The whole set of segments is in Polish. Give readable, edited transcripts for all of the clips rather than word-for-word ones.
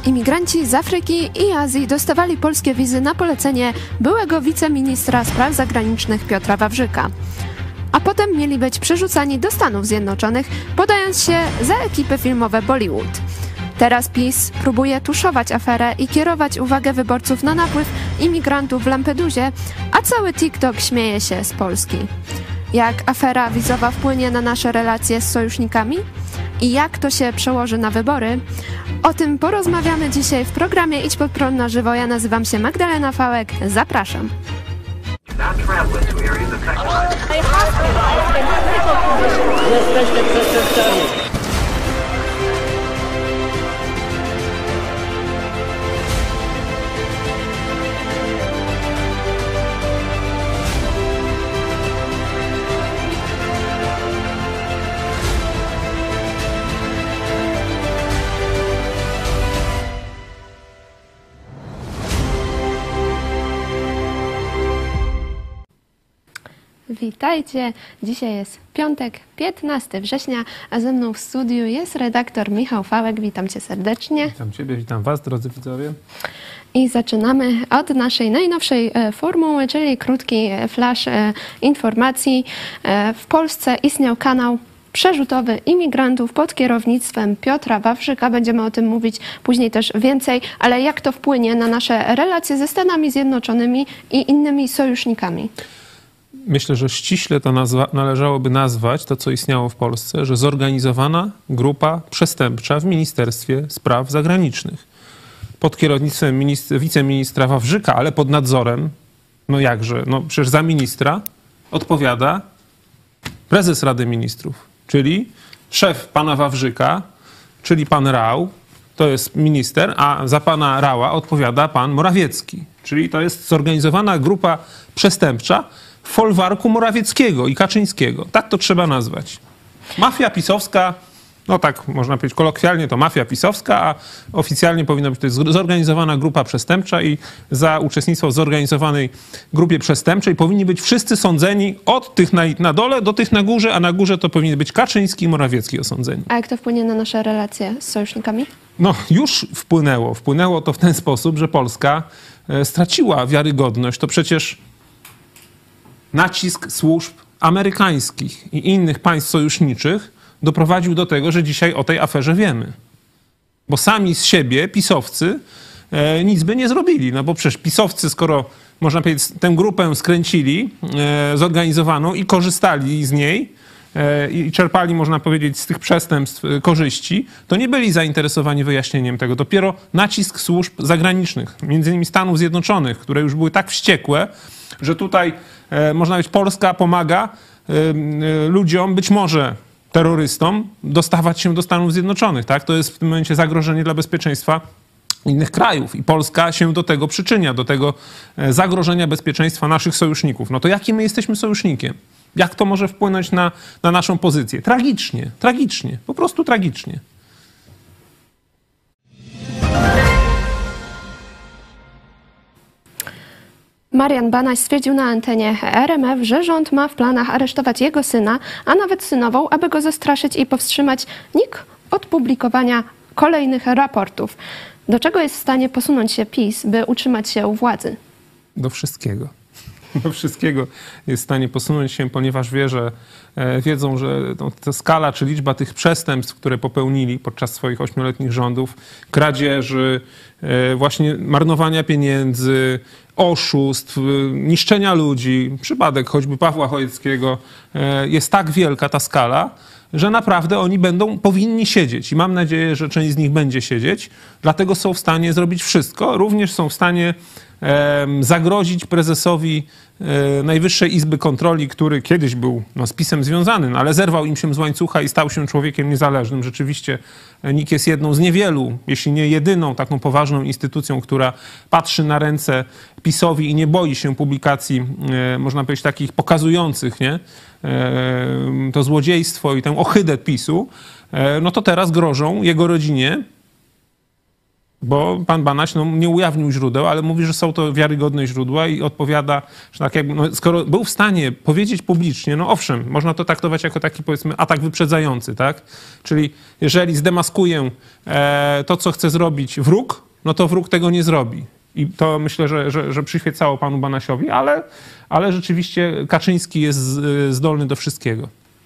Imigranci z Afryki i Azji dostawali polskie wizy na polecenie byłego wiceministra spraw zagranicznych Piotra Wawrzyka. A potem mieli być przerzucani do Stanów Zjednoczonych, podając się za ekipy filmowe Bollywood. Teraz PiS próbuje tuszować aferę i kierować uwagę wyborców na napływ imigrantów w Lampedusie, a cały TikTok śmieje się z Polski. Jak afera wizowa wpłynie na nasze relacje z sojusznikami? I jak to się przełoży na wybory? O tym porozmawiamy dzisiaj w programie Idź Pod Prąd na żywo. Ja nazywam się Magdalena Fałek. Zapraszam. Jesteście przestępcami. Witajcie. Dzisiaj jest piątek, 15 września, a ze mną w studiu jest redaktor Michał Fałek. Witam Cię serdecznie. Witam Ciebie, witam Was, drodzy widzowie. I zaczynamy od naszej najnowszej formuły, czyli krótki flash informacji. W Polsce istniał kanał przerzutowy imigrantów pod kierownictwem Piotra Wawrzyka. Będziemy o tym mówić później też więcej, ale jak to wpłynie na nasze relacje ze Stanami Zjednoczonymi i innymi sojusznikami? Myślę, że ściśle to należałoby nazwać to, co istniało w Polsce, że zorganizowana grupa przestępcza w Ministerstwie Spraw Zagranicznych. Pod kierownictwem wiceministra Wawrzyka, ale pod nadzorem, no jakże, no przecież za ministra odpowiada prezes Rady Ministrów, czyli szef pana Wawrzyka, czyli pan Rau, to jest minister, a za pana Rała odpowiada pan Morawiecki. Czyli to jest zorganizowana grupa przestępcza w folwarku Morawieckiego i Kaczyńskiego. Tak to trzeba nazwać. Mafia pisowska, no tak można powiedzieć kolokwialnie, to mafia pisowska, a oficjalnie powinno być to jest zorganizowana grupa przestępcza i za uczestnictwo w zorganizowanej grupie przestępczej powinni być wszyscy sądzeni od tych na dole do tych na górze, a na górze to powinien być Kaczyński i Morawiecki osądzeni. A jak to wpłynie na nasze relacje z sojusznikami? No już wpłynęło. Wpłynęło to w ten sposób, że Polska straciła wiarygodność. To przecież nacisk służb amerykańskich i innych państw sojuszniczych doprowadził do tego, że dzisiaj o tej aferze wiemy. Bo sami z siebie pisowcy nic by nie zrobili. No bo przecież pisowcy, skoro można powiedzieć tę grupę skręcili, zorganizowaną i korzystali z niej i czerpali, można powiedzieć, z tych przestępstw korzyści, to nie byli zainteresowani wyjaśnieniem tego. Dopiero nacisk służb zagranicznych, między innymi Stanów Zjednoczonych, które już były tak wściekłe, że tutaj, można powiedzieć, Polska pomaga ludziom, być może terrorystom, dostawać się do Stanów Zjednoczonych. Tak? To jest w tym momencie zagrożenie dla bezpieczeństwa innych krajów i Polska się do tego przyczynia, do tego zagrożenia bezpieczeństwa naszych sojuszników. No to jaki my jesteśmy sojusznikiem? Jak to może wpłynąć na naszą pozycję? Tragicznie, tragicznie, po prostu tragicznie. Marian Banaś stwierdził na antenie RMF, że rząd ma w planach aresztować jego syna, a nawet synową, aby go zastraszyć i powstrzymać NIK od publikowania kolejnych raportów. Do czego jest w stanie posunąć się PiS, by utrzymać się u władzy? Do wszystkiego. Do wszystkiego jest w stanie posunąć się, ponieważ wiedzą, że ta skala czy liczba tych przestępstw, które popełnili podczas swoich 8-letnich rządów, kradzieży, właśnie marnowania pieniędzy, oszustw, niszczenia ludzi, przypadek choćby Pawła Chojeckiego, jest tak wielka ta skala, że naprawdę oni powinni siedzieć i mam nadzieję, że część z nich będzie siedzieć, dlatego są w stanie zrobić wszystko, również są w stanie zagrozić prezesowi Najwyższej Izby Kontroli, który kiedyś był z PiS-em związany, ale zerwał im się z łańcucha i stał się człowiekiem niezależnym. Rzeczywiście NIK jest jedną z niewielu, jeśli nie jedyną taką poważną instytucją, która patrzy na ręce PiS-owi i nie boi się publikacji, można powiedzieć, takich pokazujących to złodziejstwo i tę ohydę PiS-u. No to teraz grożą jego rodzinie Bo pan Banaś nie ujawnił źródeł, ale mówi, że są to wiarygodne źródła i odpowiada, że tak jakby, skoro był w stanie powiedzieć publicznie, no owszem, można to traktować jako taki, powiedzmy, atak wyprzedzający, tak? Czyli jeżeli zdemaskuję to, co chce zrobić wróg, no to wróg tego nie zrobi. I to myślę, że przyświecało panu Banasiowi, ale rzeczywiście Kaczyński jest zdolny do wszystkiego.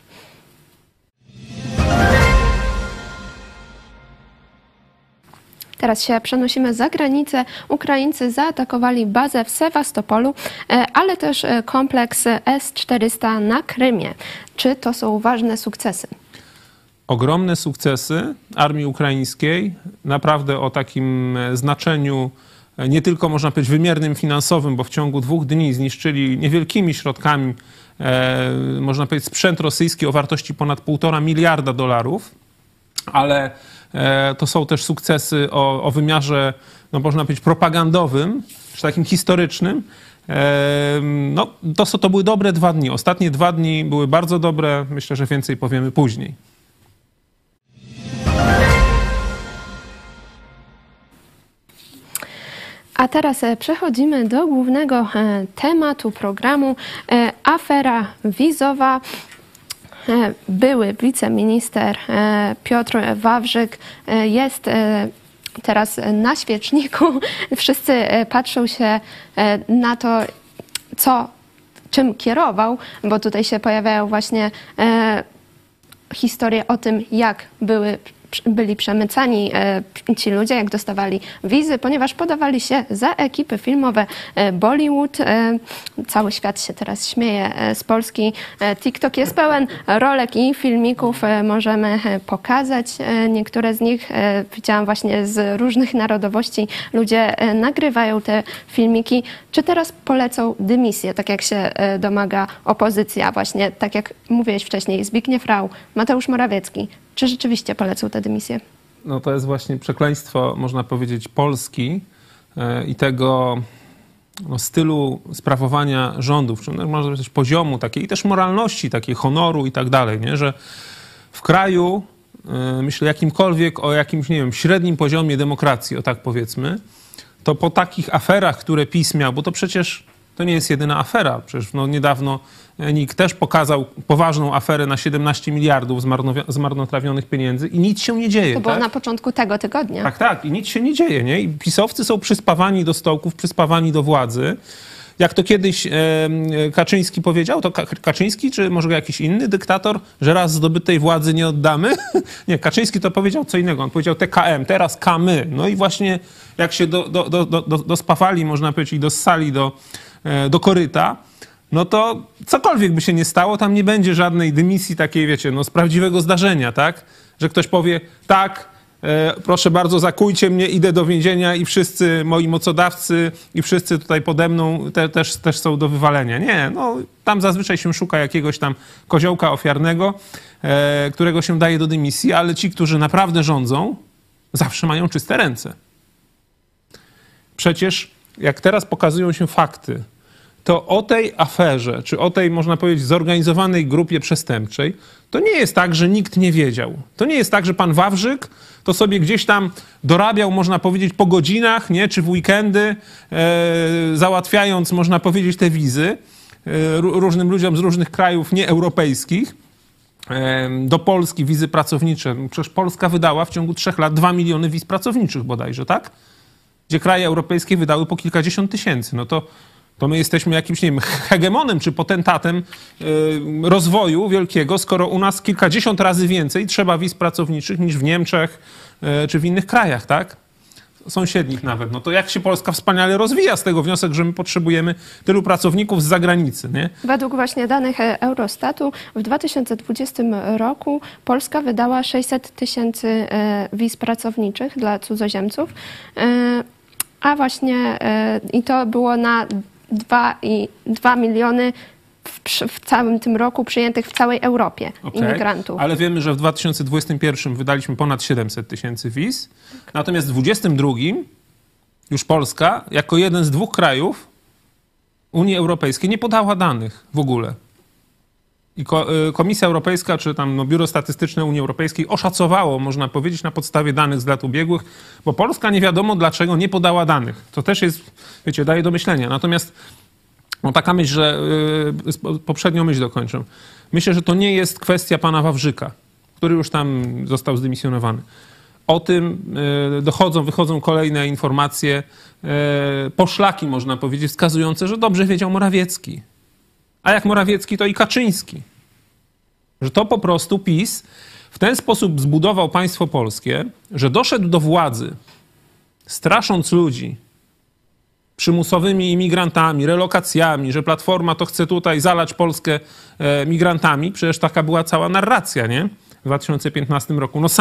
Teraz się przenosimy za granicę. Ukraińcy zaatakowali bazę w Sewastopolu, ale też kompleks S-400 na Krymie. Czy to są ważne sukcesy? Ogromne sukcesy armii ukraińskiej, naprawdę o takim znaczeniu nie tylko, można powiedzieć, wymiernym finansowym, bo w ciągu 2 dni zniszczyli niewielkimi środkami, można powiedzieć, sprzęt rosyjski o wartości ponad $1,5 miliarda, ale to są też sukcesy o wymiarze, no można powiedzieć, propagandowym, czy takim historycznym. No, to były dobre 2 dni. Ostatnie 2 dni były bardzo dobre. Myślę, że więcej powiemy później. A teraz przechodzimy do głównego tematu programu. Afera wizowa. Były wiceminister Piotr Wawrzyk jest teraz na świeczniku. Wszyscy patrzą się na to, czym kierował, bo tutaj się pojawiają właśnie historie o tym, jak byli przemycani ci ludzie, jak dostawali wizy, ponieważ podawali się za ekipy filmowe Bollywood. Cały świat się teraz śmieje z Polski. TikTok jest pełen rolek i filmików. Możemy pokazać. Niektóre z nich widziałam właśnie z różnych narodowości. Ludzie nagrywają te filmiki. Czy teraz polecą dymisję, tak jak się domaga opozycja? Właśnie tak jak mówiłeś wcześniej, Zbigniew Rau, Mateusz Morawiecki. Czy rzeczywiście polecą tę dymisję? No to jest właśnie przekleństwo, można powiedzieć, Polski i tego stylu sprawowania rządów, czy można powiedzieć poziomu takiej i też moralności, takiej honoru i tak dalej, nie? Że w kraju, myślę, jakimkolwiek o jakimś, nie wiem, średnim poziomie demokracji, o tak powiedzmy, to po takich aferach, które PiS miał, bo to przecież to nie jest jedyna afera. Przecież niedawno NIK też pokazał poważną aferę na 17 miliardów zmarnotrawionych pieniędzy i nic się nie dzieje. To było na początku tego tygodnia. Tak. I nic się nie dzieje, nie? I pisowcy są przyspawani do stołków, przyspawani do władzy. Jak to kiedyś Kaczyński powiedział, to Kaczyński, czy może jakiś inny dyktator, że raz zdobytej władzy nie oddamy? Nie, Kaczyński to powiedział co innego. On powiedział TKM, teraz my. No i właśnie jak się dospawali, można powiedzieć, i dossali do koryta, no to cokolwiek by się nie stało, tam nie będzie żadnej dymisji takiej, wiecie, no z prawdziwego zdarzenia, tak? Że ktoś powie, tak, proszę bardzo, zakujcie mnie, idę do więzienia i wszyscy moi mocodawcy i wszyscy tutaj pode mną też są do wywalenia. Nie, no tam zazwyczaj się szuka jakiegoś tam koziołka ofiarnego, którego się daje do dymisji, ale ci, którzy naprawdę rządzą, zawsze mają czyste ręce. Przecież jak teraz pokazują się fakty, to o tej aferze, czy o tej, można powiedzieć, zorganizowanej grupie przestępczej, to nie jest tak, że nikt nie wiedział. To nie jest tak, że pan Wawrzyk to sobie gdzieś tam dorabiał, można powiedzieć, po godzinach, nie, czy w weekendy, załatwiając, można powiedzieć, te wizy różnym ludziom z różnych krajów nieeuropejskich do Polski, wizy pracownicze. Przecież Polska wydała w ciągu 3 lat 2 miliony wiz pracowniczych bodajże, tak? Gdzie kraje europejskie wydały po kilkadziesiąt tysięcy. No to my jesteśmy jakimś, nie wiem, hegemonem czy potentatem rozwoju wielkiego, skoro u nas kilkadziesiąt razy więcej trzeba wiz pracowniczych niż w Niemczech czy w innych krajach, tak? Sąsiednich nawet. No to jak się Polska wspaniale rozwija, z tego wniosek, że my potrzebujemy tylu pracowników z zagranicy, nie? Według właśnie danych Eurostatu w 2020 roku Polska wydała 600 tysięcy wiz pracowniczych dla cudzoziemców, a właśnie i to było na 2 miliony w całym tym roku przyjętych w całej Europie imigrantów. Ale wiemy, że w 2021 wydaliśmy ponad 700 tysięcy wiz. Natomiast w 2022 już Polska, jako jeden z 2 krajów Unii Europejskiej, nie podała danych w ogóle. I Komisja Europejska, czy tam Biuro Statystyczne Unii Europejskiej oszacowało, można powiedzieć, na podstawie danych z lat ubiegłych, bo Polska nie wiadomo dlaczego nie podała danych. To też jest, wiecie, daje do myślenia. Natomiast taka myśl, że poprzednią myśl dokończę. Myślę, że to nie jest kwestia pana Wawrzyka, który już tam został zdymisjonowany. O tym wychodzą kolejne informacje, poszlaki, można powiedzieć, wskazujące, że dobrze wiedział Morawiecki. A jak Morawiecki, to i Kaczyński. Że to po prostu PiS w ten sposób zbudował państwo polskie, że doszedł do władzy, strasząc ludzi przymusowymi imigrantami, relokacjami, że Platforma to chce tutaj zalać Polskę migrantami. Przecież taka była cała narracja, nie? W 2015 roku. No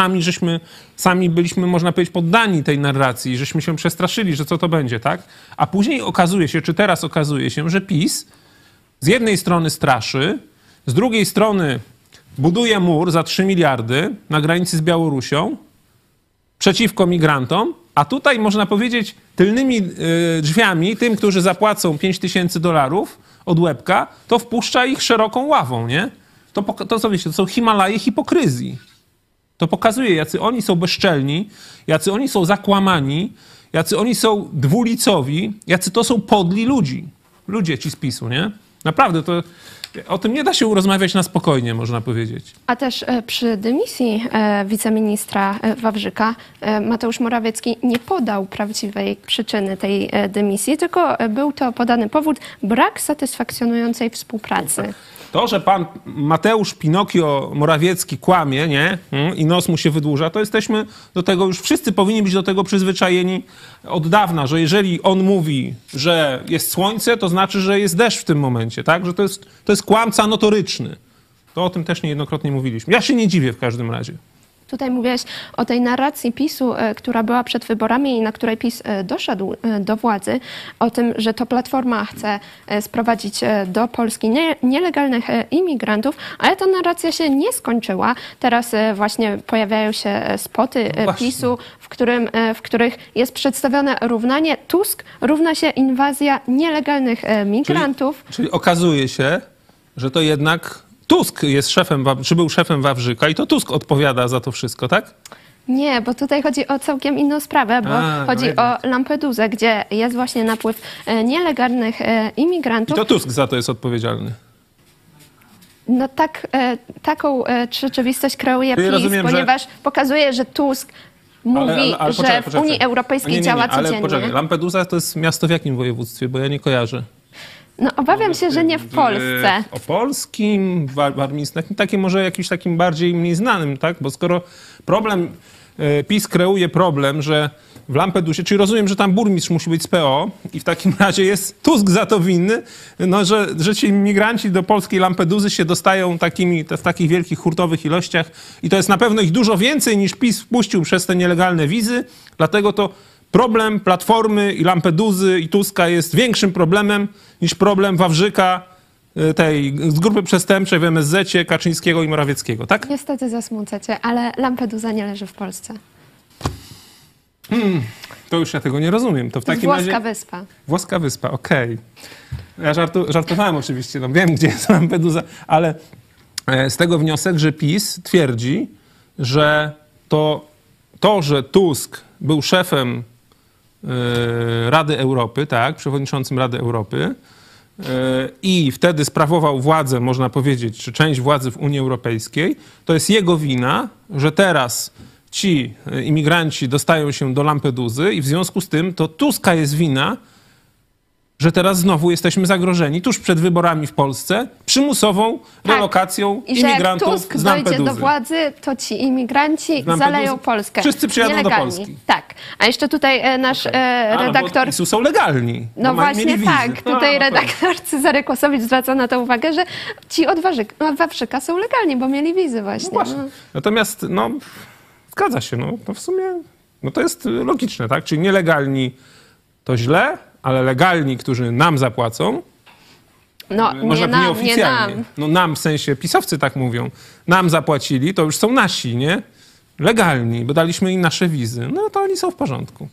sami byliśmy, można powiedzieć, poddani tej narracji, żeśmy się przestraszyli, że co to będzie, tak? A później okazuje się, czy teraz okazuje się, że PiS z jednej strony straszy, z drugiej strony buduje mur za 3 miliardy na granicy z Białorusią przeciwko migrantom, a tutaj można powiedzieć tylnymi drzwiami tym, którzy zapłacą $5000 od łebka, to wpuszcza ich szeroką ławą, nie? To co wiecie, to są Himalaje hipokryzji. To pokazuje, jacy oni są bezczelni, jacy oni są zakłamani, jacy oni są dwulicowi, jacy to są podli ludzie ci z PiS-u, nie? Naprawdę, to o tym nie da się rozmawiać na spokojnie, można powiedzieć. A też przy dymisji wiceministra Wawrzyka Mateusz Morawiecki nie podał prawdziwej przyczyny tej dymisji, tylko był to podany powód: brak satysfakcjonującej współpracy. To, że pan Mateusz Pinokio Morawiecki kłamie, nie? I nos mu się wydłuża, to jesteśmy do tego już, wszyscy powinni być do tego przyzwyczajeni od dawna, że jeżeli on mówi, że jest słońce, to znaczy, że jest deszcz w tym momencie, tak? Że to jest kłamca notoryczny. To o tym też niejednokrotnie mówiliśmy. Ja się nie dziwię w każdym razie. Tutaj mówiłeś o tej narracji PiS-u, która była przed wyborami i na której PiS doszedł do władzy, o tym, że to Platforma chce sprowadzić do Polski nielegalnych imigrantów, ale ta narracja się nie skończyła. Teraz właśnie pojawiają się spoty PiS-u, w których jest przedstawione równanie Tusk równa się inwazja nielegalnych migrantów. Czyli okazuje się, że to jednak Tusk jest szefem, czy był szefem Wawrzyka i to Tusk odpowiada za to wszystko, tak? Nie, bo tutaj chodzi o całkiem inną sprawę, bo chodzi o Lampedusę, gdzie jest właśnie napływ nielegalnych imigrantów. I to Tusk za to jest odpowiedzialny. No tak, taką rzeczywistość kreuje PiS, ponieważ pokazuje, że Tusk mówi, że w Unii Europejskiej działa codziennie. Ale poczekaj, Lampedusa to jest miasto w jakim województwie? Bo ja nie kojarzę. No obawiam się, że nie w Polsce. Opolskim, warmińskim, takim może jakimś takim bardziej mniej znanym, tak? Bo skoro PiS kreuje problem, że w Lampedusie, czyli rozumiem, że tam burmistrz musi być z PO i w takim razie jest Tusk za to winny, no, że ci migranci do polskiej Lampedusy się dostają w takich wielkich hurtowych ilościach i to jest na pewno ich dużo więcej niż PiS wpuścił przez te nielegalne wizy, dlatego to problem Platformy i Lampedusy i Tuska jest większym problemem niż problem Wawrzyka, z grupy przestępczej w MSZ-cie, Kaczyńskiego i Morawieckiego, tak? Niestety zasmucacie, ale Lampedusa nie leży w Polsce. To już ja tego nie rozumiem. To w takim razie... Włoska wyspa. Włoska wyspa, okej. Ja żartowałem oczywiście, no wiem, gdzie jest Lampedusa, ale z tego wniosek, że PiS twierdzi, że że Tusk był szefem Rady Europy, tak, przewodniczącym Rady Europy i wtedy sprawował władzę, można powiedzieć, czy część władzy w Unii Europejskiej, to jest jego wina, że teraz ci imigranci dostają się do Lampedusy i w związku z tym to Tuska jest wina, że teraz znowu jesteśmy zagrożeni tuż przed wyborami w Polsce przymusową relokacją imigrantów Tusk z Lampeduzy. Dojdzie do władzy, to ci imigranci zaleją Polskę. Wszyscy przyjadą do Polski. Tak. A jeszcze tutaj nasz redaktor... PiS-u są legalni. No właśnie tak. Tutaj redaktor Cezary Kłosowicz zwraca na to uwagę, że ci od Wawrzyka są legalni, bo mieli wizy właśnie. No właśnie. Natomiast zgadza się. To w sumie to jest logiczne, tak? Czyli nielegalni to źle, ale legalni, którzy nam zapłacą, może nieoficjalnie. No nam w sensie, pisowcy tak mówią, nam zapłacili, to już są nasi, nie? Legalni, bo daliśmy im nasze wizy. No to oni są w porządku.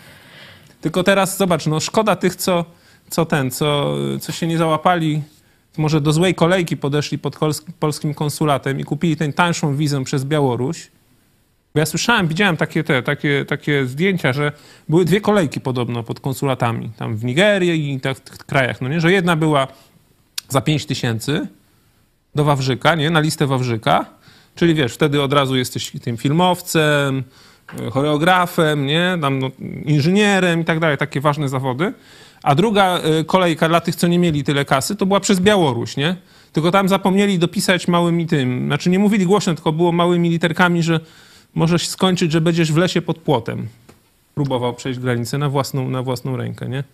Tylko teraz zobacz, szkoda tych, co się nie załapali może do złej kolejki podeszli pod polskim konsulatem i kupili tę tańszą wizę przez Białoruś. Bo ja słyszałem, widziałem takie zdjęcia, że były 2 kolejki podobno pod konsulatami, tam w Nigerii i w tych krajach, no nie? Że jedna była za 5 000 do Wawrzyka, nie? Na listę Wawrzyka, czyli wiesz, wtedy od razu jesteś tym filmowcem, choreografem, nie? Tam, no, inżynierem i tak dalej, takie ważne zawody. A druga kolejka dla tych, co nie mieli tyle kasy, to była przez Białoruś, nie? Tylko tam zapomnieli dopisać małymi tym, znaczy nie mówili głośno, tylko było małymi literkami, że możesz skończyć, że będziesz w lesie pod płotem. Próbował przejść granicę na własną rękę, nie?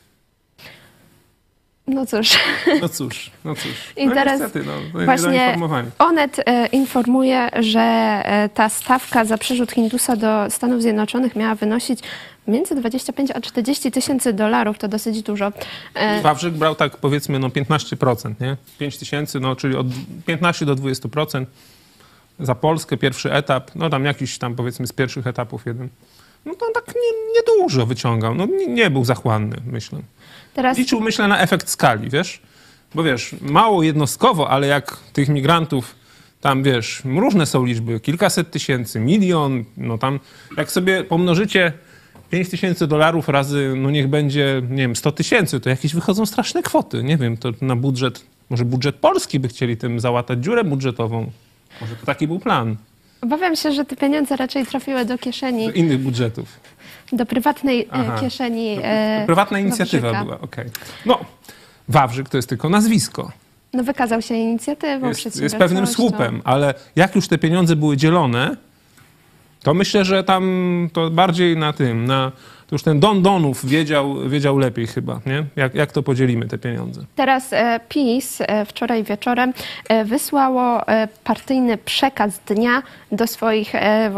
No cóż. No cóż. I no teraz niestety, no, właśnie Onet informuje, że ta stawka za przerzut Hindusa do Stanów Zjednoczonych miała wynosić między 25 a 40 tysięcy dolarów. To dosyć dużo. Wawrzyk brał tak powiedzmy 15%, nie? 5 000, no czyli od 15 do 20%. Za Polskę pierwszy etap, no tam jakiś tam powiedzmy z pierwszych etapów jeden. No to tak niedużo wyciągał. No nie był zachłanny, myślę. Teraz... Liczył, myślę, na efekt skali, wiesz? Bo wiesz, mało jednostkowo, ale jak tych migrantów tam, wiesz, różne są liczby, kilkaset tysięcy, milion, no tam jak sobie pomnożycie 5 000 dolarów razy, no niech będzie, nie wiem, 100 000, to jakieś wychodzą straszne kwoty. Nie wiem, to na budżet, może budżet polski by chcieli tym załatać dziurę budżetową. Może to taki był plan. Obawiam się, że te pieniądze raczej trafiły do kieszeni... Do innych budżetów. Do prywatnej kieszeni to prywatna inicjatywa Wawrzyka. była, okej. No, Wawrzyk to jest tylko nazwisko. No wykazał się inicjatywą, Jest pewnym słupem, ale jak już te pieniądze były dzielone, to myślę, że tam to bardziej to już ten Don Donów wiedział lepiej chyba, nie? Jak to podzielimy te pieniądze. Teraz PiS wczoraj wieczorem wysłało partyjny przekaz dnia do swoich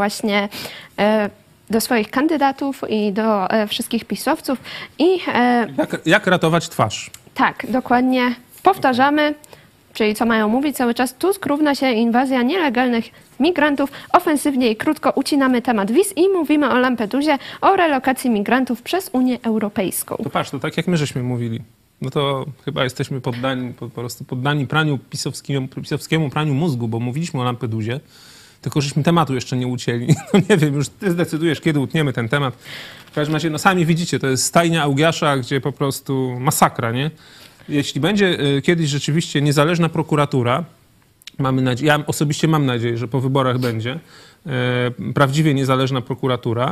do swoich kandydatów i do wszystkich pisowców. Jak ratować twarz? Tak, dokładnie. Powtarzamy, czyli co mają mówić cały czas. Tusk równa się inwazja nielegalnych migrantów. Ofensywnie i krótko ucinamy temat wiz i mówimy o Lampedusie, o relokacji migrantów przez Unię Europejską. To patrz, to tak jak my żeśmy mówili. No to chyba jesteśmy po prostu poddani pisowskiemu praniu mózgu, bo mówiliśmy o Lampedusie, tylko żeśmy tematu jeszcze nie ucięli. No nie wiem, już ty zdecydujesz, kiedy utniemy ten temat. W każdym razie, no sami widzicie, to jest stajnia Augiasza, gdzie po prostu masakra, nie? Jeśli będzie kiedyś rzeczywiście niezależna prokuratura, ja osobiście mam nadzieję, że po wyborach będzie prawdziwie niezależna prokuratura,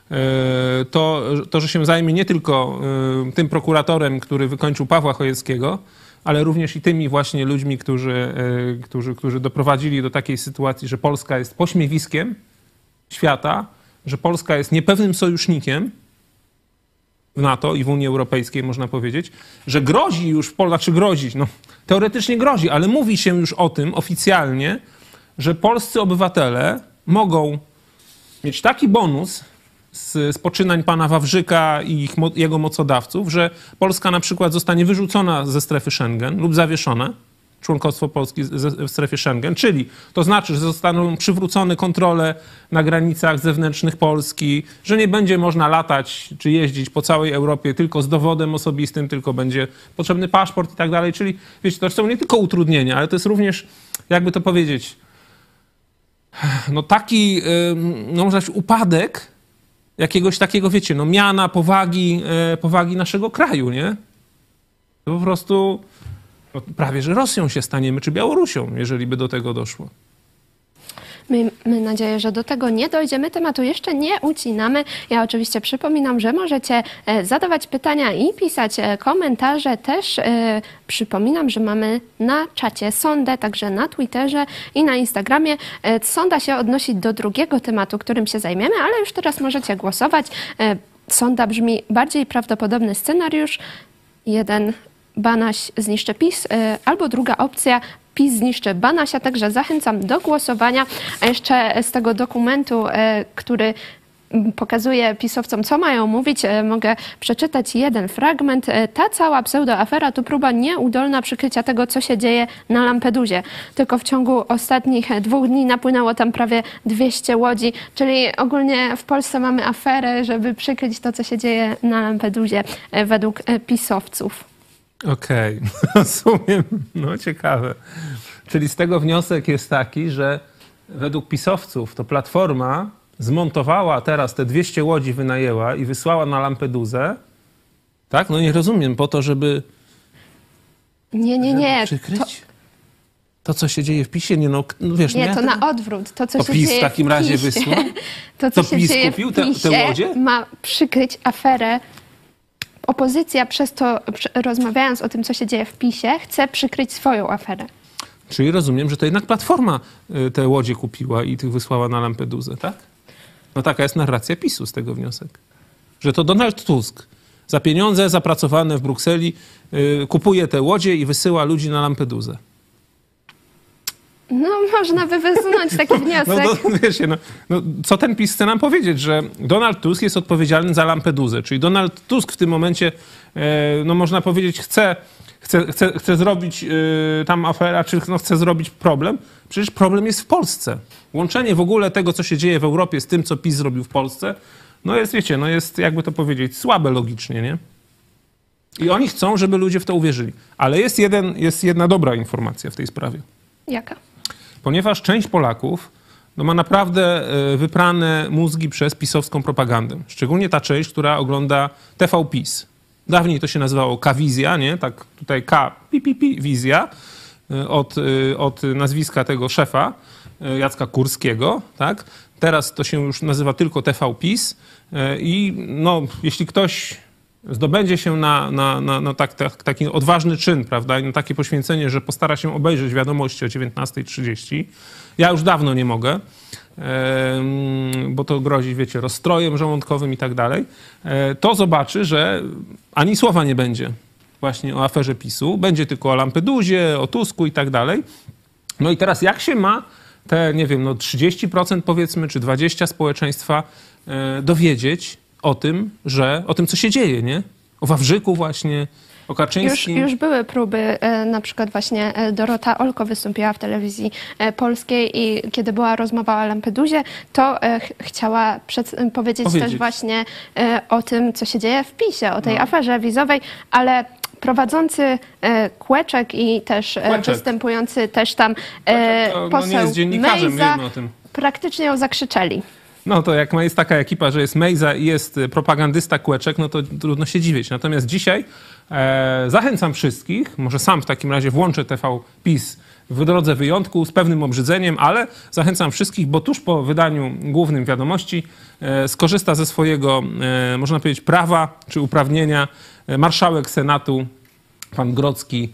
to że się zajmie nie tylko tym prokuratorem, który wykończył Pawła Chojeckiego, ale również i tymi właśnie ludźmi, którzy doprowadzili do takiej sytuacji, że Polska jest pośmiewiskiem świata, że Polska jest niepewnym sojusznikiem w NATO i w Unii Europejskiej, można powiedzieć, że grozi już, no teoretycznie grozi, ale mówi się już o tym oficjalnie, że polscy obywatele mogą mieć taki bonus z poczynań pana Wawrzyka i jego mocodawców, że Polska na przykład zostanie wyrzucona ze strefy Schengen lub zawieszone, członkostwo Polski w strefie Schengen, czyli to znaczy, że zostaną przywrócone kontrole na granicach zewnętrznych Polski, że nie będzie można latać czy jeździć po całej Europie tylko z dowodem osobistym, tylko będzie potrzebny paszport i tak dalej. Czyli wiecie, to są nie tylko utrudnienia, ale to jest również, jakby to powiedzieć, no taki, no można powiedzieć, upadek jakiegoś takiego, wiecie, no miana, powagi naszego kraju, nie? To po prostu no, prawie, że Rosją się staniemy, czy Białorusią, jeżeli by do tego doszło. Miejmy nadzieję, że do tego nie dojdziemy. Tematu jeszcze nie ucinamy. Ja oczywiście przypominam, że możecie zadawać pytania i pisać komentarze. Też przypominam, że mamy na czacie sondę, także na Twitterze i na Instagramie. Sonda się odnosi do drugiego tematu, którym się zajmiemy, ale już teraz możecie głosować. Sonda brzmi: bardziej prawdopodobny scenariusz. 1. Banaś zniszczy PiS, albo druga opcja: PiS zniszczy Banasia, także zachęcam do głosowania. A jeszcze z tego dokumentu, który pokazuje pisowcom, co mają mówić, mogę przeczytać jeden fragment. Ta cała pseudoafera to próba nieudolna przykrycia tego, co się dzieje na Lampedusie. Tylko w ciągu ostatnich 2 dni napłynęło tam prawie 200 łodzi, czyli ogólnie w Polsce mamy aferę, żeby przykryć to, co się dzieje na Lampedusie według pisowców. Okej, rozumiem. No ciekawe. Czyli z tego wniosek jest taki, że według pisowców to Platforma zmontowała teraz te 200 łodzi, wynajęła i wysłała na Lampedusę. Tak? No nie rozumiem, po to, żeby Nie. przykryć to, co się dzieje w PiS-ie. No wiesz, Nie, to na odwrót. To, co to się PiS dzieje w takim razie PiS-ie, wysłał? To, co To się PiS dzieje kupił w te PiS-ie, łodzie? ma przykryć aferę. Opozycja przez to, rozmawiając o tym, co się dzieje w PiS-ie, chce przykryć swoją aferę. Czyli rozumiem, że to jednak Platforma te łodzie kupiła i tych wysłała na Lampedusę, tak? No taka jest narracja PiS-u z tego wniosek. Że to Donald Tusk za pieniądze zapracowane w Brukseli kupuje te łodzie i wysyła ludzi na Lampedusę. No, można by wysunąć taki wniosek. Wiecie, co ten PiS chce nam powiedzieć? Że Donald Tusk jest odpowiedzialny za Lampedusę. Czyli Donald Tusk w tym momencie, no można powiedzieć, chce zrobić tam aferę, czy chce zrobić problem. Przecież problem jest w Polsce. Łączenie w ogóle tego, co się dzieje w Europie z tym, co PiS zrobił w Polsce, no jest, wiecie, no jest, jakby to powiedzieć, słabe logicznie, nie? I oni chcą, żeby ludzie w to uwierzyli. Ale jest jedna dobra informacja w tej sprawie. Jaka? Ponieważ część Polaków ma naprawdę wyprane mózgi przez pisowską propagandę. Szczególnie ta część, która ogląda TV PiS. Dawniej to się nazywało K-Wizja, nie? Tak tutaj Wizja od nazwiska tego szefa Jacka Kurskiego, tak? Teraz to się już nazywa tylko TV PiS i no, jeśli ktoś zdobędzie się na taki odważny czyn, prawda, i na takie poświęcenie, że postara się obejrzeć wiadomości o 19:30. Ja już dawno nie mogę, bo to grozi, wiecie, rozstrojem żołądkowym i tak dalej. To zobaczy, że ani słowa nie będzie właśnie o aferze PiS-u. Będzie tylko o Lampedusie, o Tusku i tak dalej. No i teraz jak się ma te, nie wiem, 30% powiedzmy, czy 20% społeczeństwa dowiedzieć o tym, co się dzieje, nie? O Wawrzyku właśnie, o Kaczyńskim. Już były próby, na przykład właśnie Dorota Olko wystąpiła w telewizji polskiej i kiedy była rozmowa o Lampedusie, to chciała powiedzieć też właśnie o tym, co się dzieje w PiS-ie, o tej aferze wizowej, ale prowadzący Kłeczek i też występujący też tam poseł nie jest dziennikarzem, Mejza wiemy o tym. praktycznie ją zakrzyczeli. No to jak jest taka ekipa, że jest Mejza i jest propagandysta Kłeczek, no to trudno się dziwić. Natomiast dzisiaj zachęcam wszystkich, może sam w takim razie włączę TV PiS w drodze wyjątku z pewnym obrzydzeniem, ale zachęcam wszystkich, bo tuż po wydaniu głównym Wiadomości skorzysta ze swojego, można powiedzieć, prawa czy uprawnienia marszałek Senatu, pan Grodzki,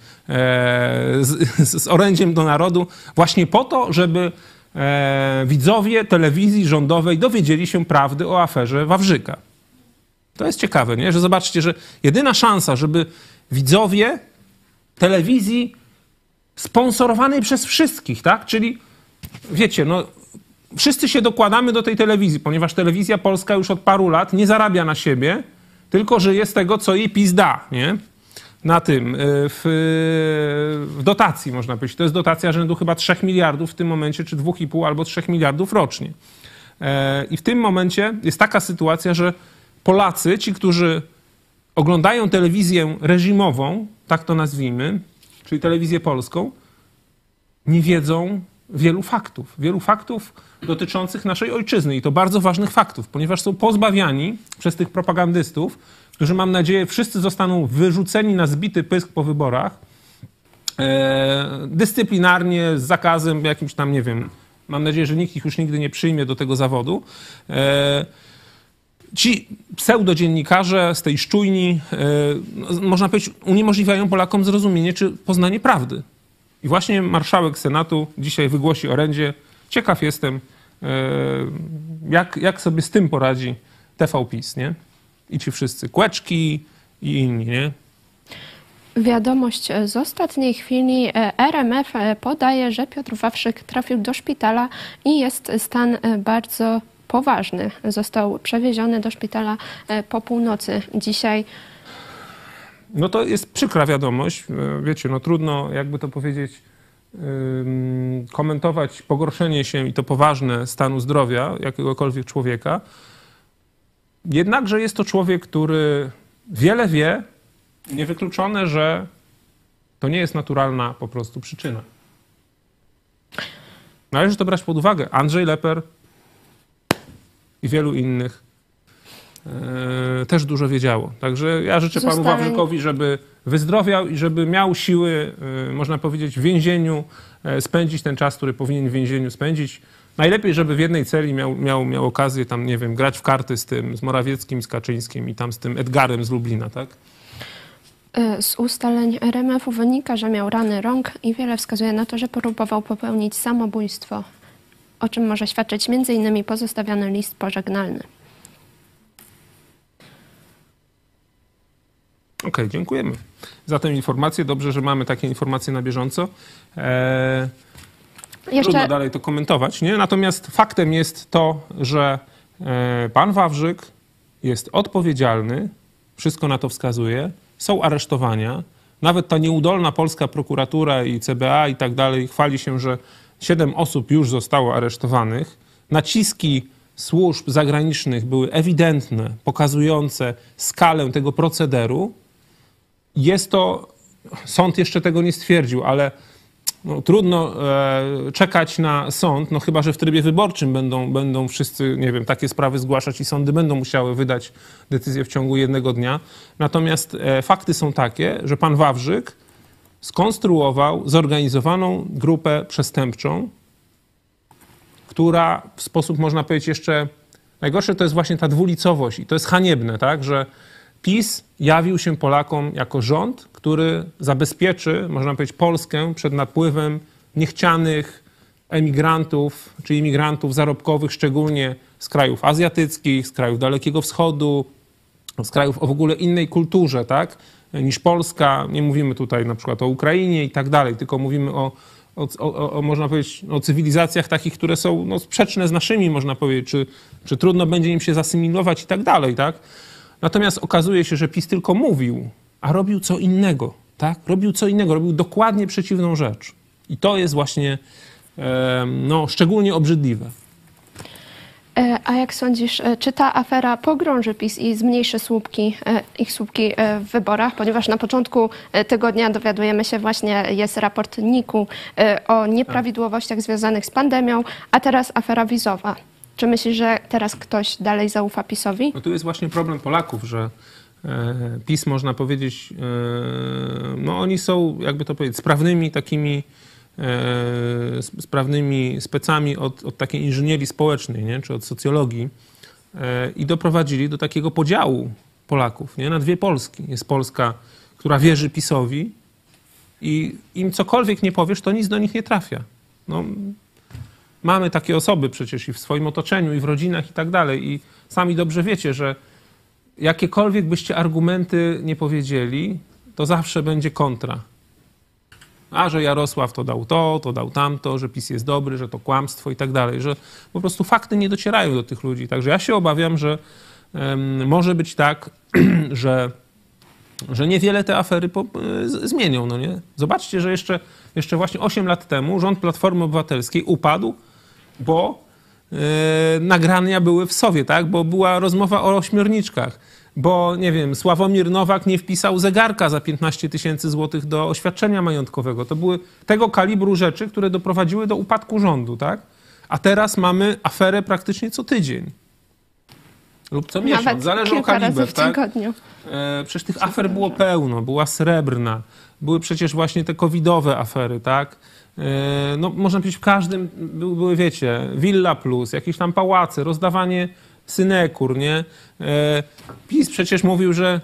z orędziem do narodu, właśnie po to, żeby widzowie telewizji rządowej dowiedzieli się prawdy o aferze Wawrzyka. To jest ciekawe, nie? Że zobaczcie, że jedyna szansa, żeby widzowie telewizji sponsorowanej przez wszystkich, tak? Czyli wiecie, no wszyscy się dokładamy do tej telewizji, ponieważ telewizja polska już od paru lat nie zarabia na siebie, tylko żyje z tego, co jej PiS da, nie? Na tym, w dotacji można powiedzieć. To jest dotacja rzędu chyba 3 miliardów w tym momencie, czy 2,5 albo 3 miliardów rocznie. I w tym momencie jest taka sytuacja, że Polacy, ci, którzy oglądają telewizję reżimową, tak to nazwijmy, czyli telewizję polską, nie wiedzą wielu faktów dotyczących naszej ojczyzny. I to bardzo ważnych faktów, ponieważ są pozbawiani przez tych propagandystów, którzy, mam nadzieję, wszyscy zostaną wyrzuceni na zbity pysk po wyborach, dyscyplinarnie, z zakazem jakimś tam, nie wiem, mam nadzieję, że nikt ich już nigdy nie przyjmie do tego zawodu. Ci pseudodziennikarze z tej szczujni, można powiedzieć, uniemożliwiają Polakom zrozumienie czy poznanie prawdy. I właśnie marszałek Senatu dzisiaj wygłosi orędzie. Ciekaw jestem, jak sobie z tym poradzi TV PiS, nie? I ci wszyscy Kłeczki i inni, nie? Wiadomość z ostatniej chwili. RMF podaje, że Piotr Wawrzyk trafił do szpitala i jest stan bardzo poważny. Został przewieziony do szpitala po północy dzisiaj. No to jest przykra wiadomość. Wiecie, no trudno, jakby to powiedzieć, komentować pogorszenie się i to poważne stanu zdrowia jakiegokolwiek człowieka. Jednakże jest to człowiek, który wiele wie. Niewykluczone, że To nie jest naturalna po prostu przyczyna. Należy to brać pod uwagę. Andrzej Leper i wielu innych też dużo wiedziało. Także ja życzę panu Wawrzykowi, żeby wyzdrowiał i żeby miał siły, można powiedzieć, w więzieniu spędzić ten czas, który powinien w więzieniu spędzić. Najlepiej, żeby w jednej celi miał okazję tam, nie wiem, grać w karty z Morawieckim, z Kaczyńskim i tam z tym Edgarem z Lublina, tak? Z ustaleń RMF-u wynika, że miał rany rąk i wiele wskazuje na to, że próbował popełnić samobójstwo, o czym może świadczyć m.in. pozostawiony list pożegnalny. Okej, dziękujemy za tę informację. Dobrze, że mamy takie informacje na bieżąco. Trudno dalej to komentować, nie? Natomiast faktem jest to, że pan Wawrzyk jest odpowiedzialny, wszystko na to wskazuje, są aresztowania. Nawet ta nieudolna polska prokuratura i CBA i tak dalej chwali się, że 7 osób już zostało aresztowanych. Naciski służb zagranicznych były ewidentne, pokazujące skalę tego procederu. Jest to, sąd jeszcze tego nie stwierdził, ale no, trudno czekać na sąd, no chyba że w trybie wyborczym będą wszyscy, nie wiem, takie sprawy zgłaszać i sądy będą musiały wydać decyzję w ciągu jednego dnia. Natomiast fakty są takie, że pan Wawrzyk skonstruował zorganizowaną grupę przestępczą, która w sposób, można powiedzieć, jeszcze najgorsze to jest właśnie ta dwulicowość i to jest haniebne, tak, że PiS jawił się Polakom jako rząd, który zabezpieczy, można powiedzieć, Polskę przed napływem niechcianych emigrantów czy imigrantów zarobkowych, szczególnie z krajów azjatyckich, z krajów Dalekiego Wschodu, z krajów o w ogóle innej kulturze, tak, niż Polska. Nie mówimy tutaj na przykład o Ukrainie i tak dalej, tylko mówimy można powiedzieć, o cywilizacjach takich, które są no, sprzeczne z naszymi, można powiedzieć, czy trudno będzie im się zasymilować i tak dalej, tak? Natomiast okazuje się, że PiS tylko mówił, a robił co innego, tak? Robił co innego, robił dokładnie przeciwną rzecz. I to jest właśnie no, szczególnie obrzydliwe. A jak sądzisz, czy ta afera pogrąży PiS i zmniejszy ich słupki w wyborach? Ponieważ na początku tygodnia dowiadujemy się właśnie, jest raport NIK-u o nieprawidłowościach związanych z pandemią, a teraz afera wizowa. Czy myślisz, że teraz ktoś dalej zaufa PiS-owi? No tu jest właśnie problem Polaków, że PiS, można powiedzieć, no oni są, jakby to powiedzieć, sprawnymi specami od takiej inżynierii społecznej, nie? Czy od socjologii i doprowadzili do takiego podziału Polaków, nie? Na dwie Polski. Jest Polska, która wierzy PiS-owi i im cokolwiek nie powiesz, to nic do nich nie trafia. No, mamy takie osoby przecież i w swoim otoczeniu, i w rodzinach i tak dalej. I sami dobrze wiecie, że jakiekolwiek byście argumenty nie powiedzieli, to zawsze będzie kontra. A że Jarosław to dał tamto, że PiS jest dobry, że to kłamstwo i tak dalej, że po prostu fakty nie docierają do tych ludzi. Także ja się obawiam, że może być tak, że niewiele te afery zmienią, no nie? Zobaczcie, że jeszcze właśnie 8 lat temu rząd Platformy Obywatelskiej upadł, bo nagrania były w SOW-ie, tak? Bo była rozmowa o ośmiorniczkach, bo, nie wiem, Sławomir Nowak nie wpisał zegarka za 15 000 złotych do oświadczenia majątkowego. To były tego kalibru rzeczy, które doprowadziły do upadku rządu, tak? A teraz mamy aferę praktycznie co tydzień. Lub co miesiąc, nawet zależy o kaliber, tak? Tygodniu. Przecież tych afer było pełno, była Srebrna, były przecież właśnie te covidowe afery, tak? No można powiedzieć, w każdym były, wiecie, Villa Plus, jakieś tam pałace, rozdawanie synekur, nie? PiS przecież mówił, że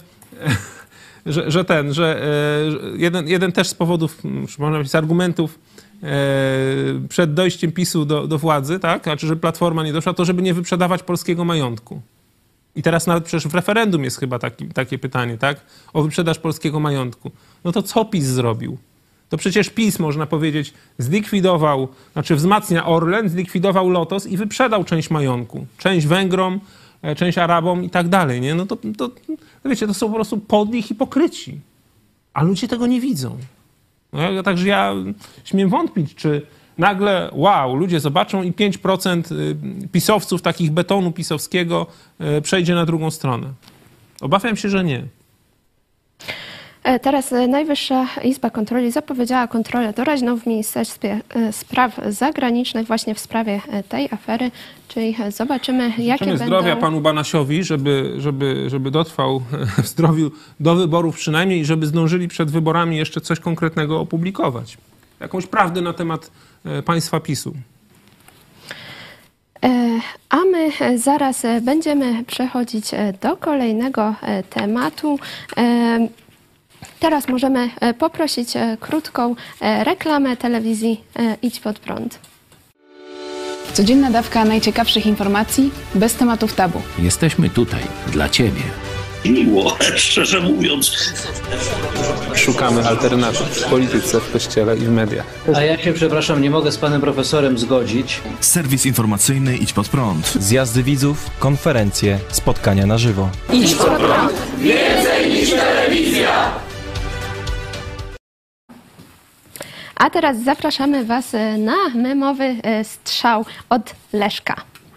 jeden też z powodów, można powiedzieć, z argumentów przed dojściem PiS-u do władzy, tak? Znaczy, że Platforma nie doszła, to żeby nie wyprzedawać polskiego majątku. I teraz nawet przecież w referendum jest chyba takie pytanie, tak? O wyprzedaż polskiego majątku. No to co PiS zrobił? To przecież PiS, można powiedzieć, zlikwidował, znaczy wzmacnia Orlen, zlikwidował Lotos i wyprzedał część majątku. Część Węgrom, część Arabom i tak dalej, nie? No to wiecie, to są po prostu podli hipokryci. A ludzie tego nie widzą. No, także ja śmiem wątpić, czy nagle, wow, ludzie zobaczą i 5% pisowców, takich betonu pisowskiego przejdzie na drugą stronę. Obawiam się, że nie. Teraz Najwyższa Izba Kontroli zapowiedziała kontrolę doraźną w Ministerstwie Spraw Zagranicznych właśnie w sprawie tej afery, czyli zobaczymy, jakie będą... zdrowia panu Banasiowi, żeby dotrwał w zdrowiu do wyborów przynajmniej i żeby zdążyli przed wyborami jeszcze coś konkretnego opublikować. Jakąś prawdę na temat państwa PiS-u. A my zaraz będziemy przechodzić do kolejnego tematu. Teraz możemy poprosić krótką reklamę telewizji Idź Pod Prąd. Codzienna dawka najciekawszych informacji, bez tematów tabu. Jesteśmy tutaj dla Ciebie. Miło, szczerze mówiąc. Szukamy alternatyw w polityce, w kościele i w mediach. A ja się, przepraszam, nie mogę z panem profesorem zgodzić. Serwis informacyjny Idź Pod Prąd. Zjazdy widzów, konferencje, spotkania na żywo. Idź Pod Prąd. Więcej niż telewizja! A teraz zapraszamy Was na memowy strzał od Leszka.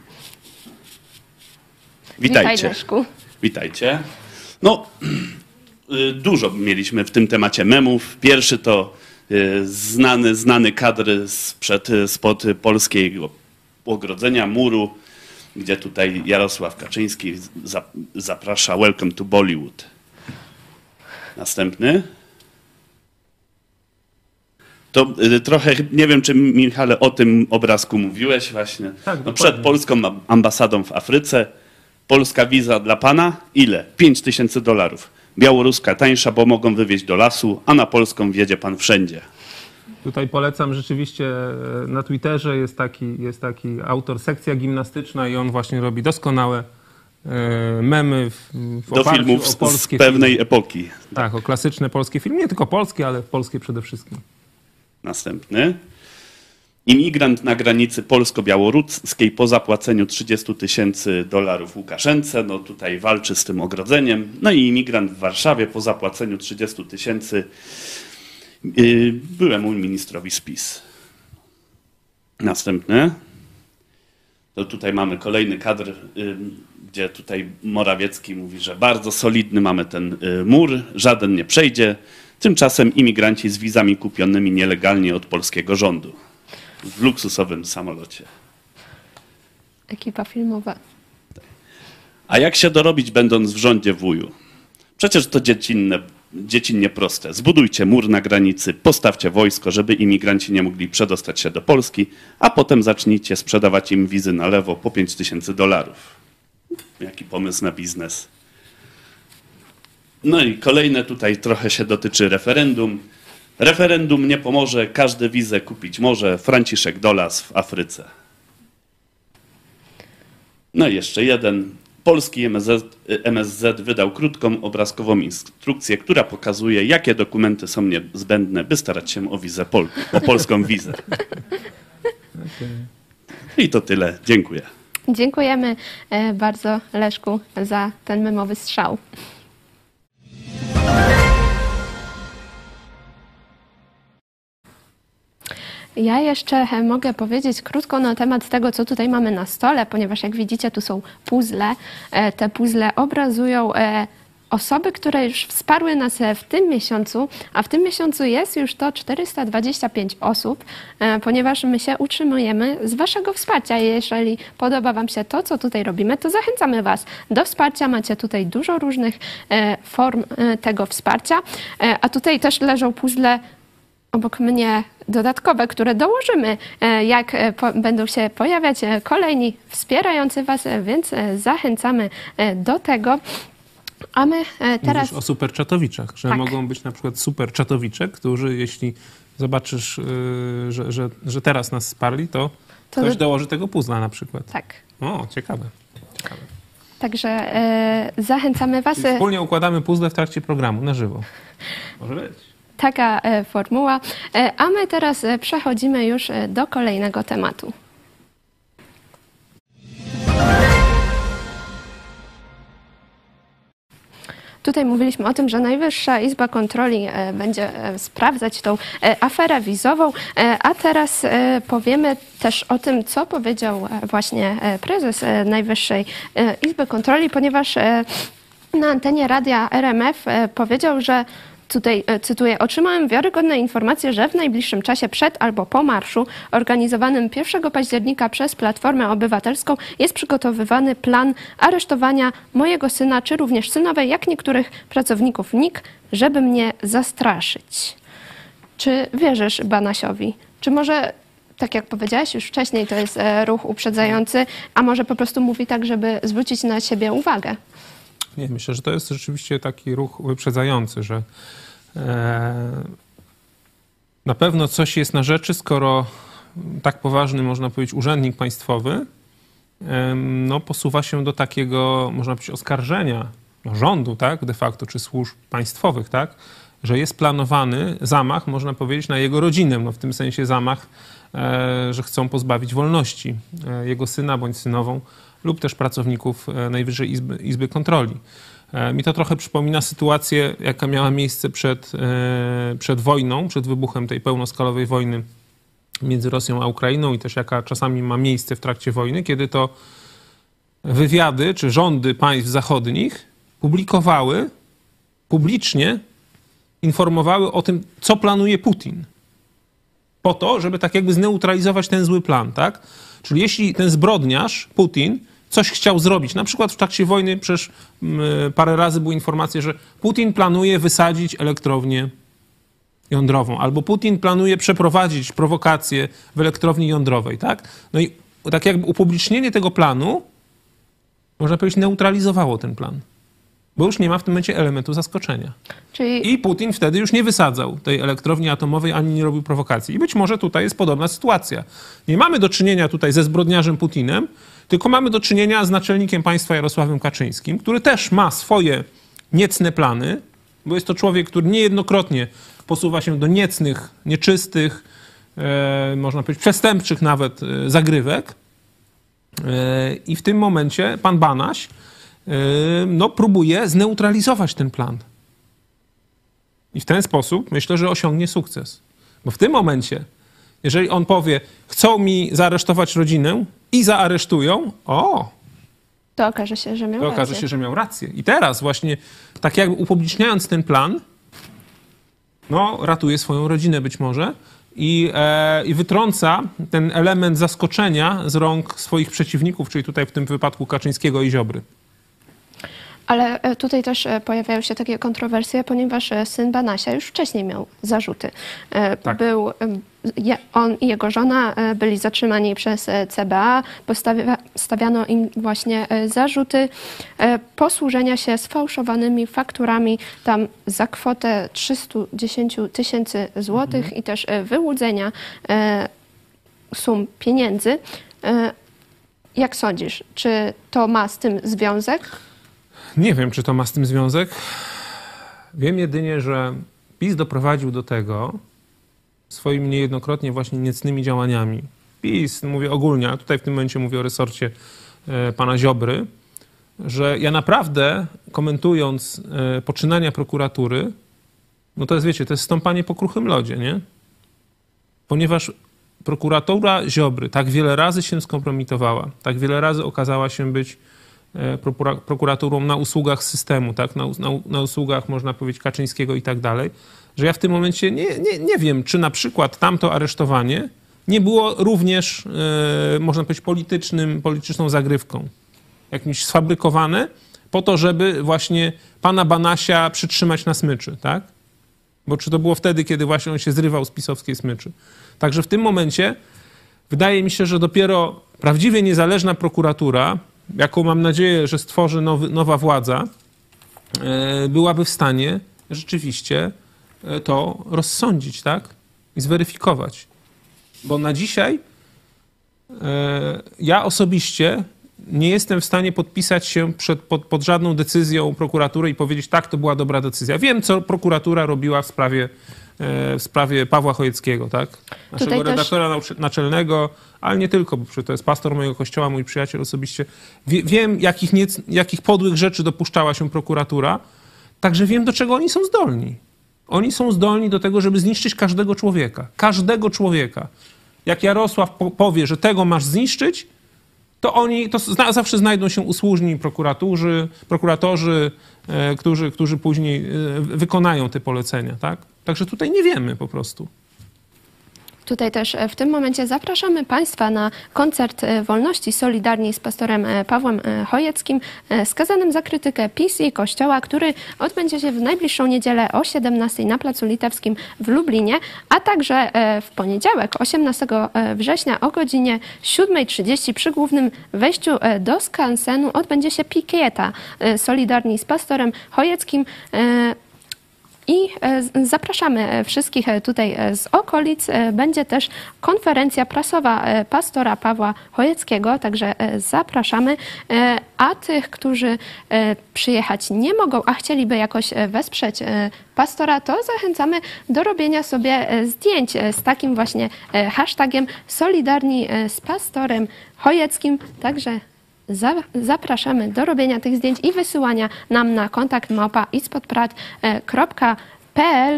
Witajcie. Witaj, Leszku. Witajcie. No, dużo mieliśmy w tym temacie memów. Pierwszy to znany kadr spod polskiego ogrodzenia, muru, gdzie tutaj Jarosław Kaczyński zaprasza Welcome to Bollywood. Następny. To trochę, nie wiem, czy Michale o tym obrazku mówiłeś właśnie. Tak, no, przed polską ambasadą w Afryce. Polska wiza dla pana? Ile? $5000. Białoruska tańsza, bo mogą wywieźć do lasu, a na polską wjedzie pan wszędzie. Tutaj polecam rzeczywiście, na Twitterze jest taki autor Sekcja Gimnastyczna i on właśnie robi doskonałe memy w Do oparciu filmów o polskie z pewnej filmy. epoki. Tak, o klasyczne polskie filmy. Nie tylko polskie, ale polskie przede wszystkim. Następny. Imigrant na granicy polsko-białoruskiej po zapłaceniu $30 000 Łukaszence, no tutaj walczy z tym ogrodzeniem. No i imigrant w Warszawie po zapłaceniu $30 000 byłemu ministrowi z PiS. Następny. To tutaj mamy kolejny kadr, gdzie tutaj Morawiecki mówi, że bardzo solidny mamy ten mur, żaden nie przejdzie. Tymczasem imigranci z wizami kupionymi nielegalnie od polskiego rządu. W luksusowym samolocie. Ekipa filmowa. A jak się dorobić, będąc w rządzie wuju? Przecież to dziecinnie proste. Zbudujcie mur na granicy, postawcie wojsko, żeby imigranci nie mogli przedostać się do Polski, a potem zacznijcie sprzedawać im wizy na lewo po $5000. Jaki pomysł na biznes. No i kolejne tutaj trochę się dotyczy referendum. Referendum nie pomoże, każdy wizę kupić może. Franciszek Dolas w Afryce. No i jeszcze jeden. Polski MSZ wydał krótką obrazkową instrukcję, która pokazuje, jakie dokumenty są niezbędne, by starać się o polską wizę. I to tyle. Dziękuję. Dziękujemy bardzo, Leszku, za ten memowy strzał. Ja jeszcze mogę powiedzieć krótko na temat tego, co tutaj mamy na stole, ponieważ jak widzicie, tu są puzzle. Te puzzle obrazują osoby, które już wsparły nas w tym miesiącu, a w tym miesiącu jest już to 425 osób, ponieważ my się utrzymujemy z waszego wsparcia. Jeżeli podoba wam się to, co tutaj robimy, to zachęcamy was do wsparcia. Macie tutaj dużo różnych form tego wsparcia, a tutaj też leżą puzzle obok mnie dodatkowe, które dołożymy, jak będą się pojawiać kolejni wspierający was, więc zachęcamy do tego. A my teraz... Mówisz o superczatowiczach, że Tak. mogą być na przykład superczatowicze, którzy jeśli zobaczysz, że teraz nas wsparli, to ktoś dołoży tego puzzla na przykład. Tak. O, ciekawe. Także zachęcamy was. Czyli wspólnie układamy puzzle w trakcie programu, na żywo. Może być. Taka formuła. A my teraz przechodzimy już do kolejnego tematu. Tutaj mówiliśmy o tym, że Najwyższa Izba Kontroli będzie sprawdzać tą aferę wizową, a teraz powiemy też o tym, co powiedział właśnie prezes Najwyższej Izby Kontroli, ponieważ na antenie radia RMF powiedział, że Tutaj cytuję: otrzymałem wiarygodne informacje, że w najbliższym czasie przed albo po marszu organizowanym 1 października przez Platformę Obywatelską jest przygotowywany plan aresztowania mojego syna, czy również synowej, jak niektórych pracowników NIK, żeby mnie zastraszyć. Czy wierzysz Banasiowi? Czy może, tak jak powiedziałaś już wcześniej, to jest ruch uprzedzający, a może po prostu mówi tak, żeby zwrócić na siebie uwagę? Nie, myślę, że to jest rzeczywiście taki ruch wyprzedzający, że na pewno coś jest na rzeczy, skoro tak poważny, można powiedzieć, urzędnik państwowy posuwa się do takiego, można powiedzieć, oskarżenia rządu, tak, de facto, czy służb państwowych, tak, że jest planowany zamach, można powiedzieć, na jego rodzinę, w tym sensie zamach, że chcą pozbawić wolności jego syna bądź synową lub też pracowników Najwyższej Izby Kontroli. Mi to trochę przypomina sytuację, jaka miała miejsce przed wojną, przed wybuchem tej pełnoskalowej wojny między Rosją a Ukrainą i też jaka czasami ma miejsce w trakcie wojny, kiedy to wywiady czy rządy państw zachodnich publikowały, publicznie informowały o tym, co planuje Putin. Po to, żeby tak jakby zneutralizować ten zły plan, tak? Czyli jeśli ten zbrodniarz, Putin, coś chciał zrobić, na przykład w trakcie wojny przecież parę razy były informacje, że Putin planuje wysadzić elektrownię jądrową, albo Putin planuje przeprowadzić prowokację w elektrowni jądrowej, tak? No i tak jakby upublicznienie tego planu, można powiedzieć, neutralizowało ten plan. Bo już nie ma w tym momencie elementu zaskoczenia. Czyli... I Putin wtedy już nie wysadzał tej elektrowni atomowej, ani nie robił prowokacji. I być może tutaj jest podobna sytuacja. Nie mamy do czynienia tutaj ze zbrodniarzem Putinem, tylko mamy do czynienia z naczelnikiem państwa Jarosławem Kaczyńskim, który też ma swoje niecne plany, bo jest to człowiek, który niejednokrotnie posuwa się do niecnych, nieczystych, można powiedzieć przestępczych nawet zagrywek. I w tym momencie pan Banaś próbuje zneutralizować ten plan. I w ten sposób myślę, że osiągnie sukces. Bo w tym momencie, jeżeli on powie, chcą mi zaaresztować rodzinę i zaaresztują, to okaże się, że miał rację. I teraz właśnie, tak jakby upubliczniając ten plan, ratuje swoją rodzinę być może i wytrąca ten element zaskoczenia z rąk swoich przeciwników, czyli tutaj w tym wypadku Kaczyńskiego i Ziobry. Ale tutaj też pojawiają się takie kontrowersje, ponieważ syn Banasia już wcześniej miał zarzuty. Tak. On i jego żona byli zatrzymani przez CBA, stawiano im właśnie zarzuty posłużenia się sfałszowanymi fakturami tam za kwotę 310 000 złotych i też wyłudzenia sum pieniędzy. Jak sądzisz, czy to ma z tym związek? Nie wiem, czy to ma z tym związek. Wiem jedynie, że PiS doprowadził do tego swoimi niejednokrotnie właśnie niecnymi działaniami. PiS, mówię ogólnie, a tutaj w tym momencie mówię o resorcie pana Ziobry, że ja naprawdę, komentując poczynania prokuratury, to jest, wiecie, to jest stąpanie po kruchym lodzie, nie? Ponieważ prokuratura Ziobry tak wiele razy się skompromitowała, tak wiele razy okazała się być prokuraturą na usługach systemu, tak? Na usługach, można powiedzieć, Kaczyńskiego i tak dalej, że ja w tym momencie nie wiem, czy na przykład tamto aresztowanie nie było również, można powiedzieć, polityczną zagrywką, jakimś sfabrykowane po to, żeby właśnie pana Banasia przytrzymać na smyczy, tak? Bo czy to było wtedy, kiedy właśnie on się zrywał z pisowskiej smyczy. Także w tym momencie wydaje mi się, że dopiero prawdziwie niezależna prokuratura, jaką mam nadzieję, że stworzy nowa władza, byłaby w stanie rzeczywiście to rozsądzić, tak? I zweryfikować. Bo na dzisiaj ja osobiście nie jestem w stanie podpisać się pod żadną decyzją prokuratury i powiedzieć, tak, to była dobra decyzja. Wiem, co prokuratura robiła w sprawie Pawła Chojeckiego, tak? Naszego redaktora naczelnego, ale nie tylko, bo to jest pastor mojego kościoła, mój przyjaciel osobiście. Wiem, jakich podłych rzeczy dopuszczała się prokuratura, także wiem, do czego oni są zdolni. Oni są zdolni do tego, żeby zniszczyć każdego człowieka. Każdego człowieka. Jak Jarosław powie, że tego masz zniszczyć, zawsze znajdą się usłużni prokuratorzy, którzy później wykonają te polecenia, tak? Także tutaj nie wiemy po prostu. Tutaj też w tym momencie zapraszamy Państwa na koncert Wolności Solidarni z pastorem Pawłem Chojeckim, skazanym za krytykę PiS i Kościoła, który odbędzie się w najbliższą niedzielę o 17:00 na Placu Litewskim w Lublinie, a także w poniedziałek 18 września o godzinie 7:30 przy głównym wejściu do skansenu odbędzie się pikieta Solidarni z pastorem Chojeckim. I zapraszamy wszystkich tutaj z okolic. Będzie też konferencja prasowa pastora Pawła Chojeckiego, także zapraszamy. A tych, którzy przyjechać nie mogą, a chcieliby jakoś wesprzeć pastora, to zachęcamy do robienia sobie zdjęć z takim właśnie hashtagiem Solidarni z pastorem Chojeckim. Także zapraszamy do robienia tych zdjęć i wysyłania nam na kontakt @ispodprat.pl.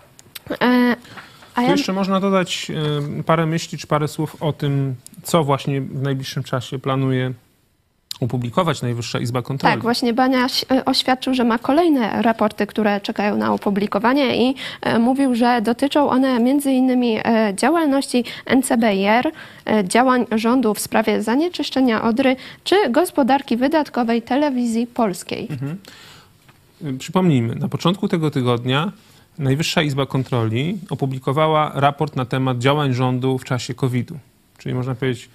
Tu jeszcze można dodać parę myśli czy parę słów o tym, co właśnie w najbliższym czasie planuje opublikować Najwyższa Izba Kontroli. Tak, właśnie Baniaś oświadczył, że ma kolejne raporty, które czekają na opublikowanie i mówił, że dotyczą one m.in. działalności NCBR, działań rządu w sprawie zanieczyszczenia Odry czy gospodarki wydatkowej Telewizji Polskiej. Przypomnijmy, na początku tego tygodnia Najwyższa Izba Kontroli opublikowała raport na temat działań rządu w czasie COVID-u. Czyli można powiedzieć,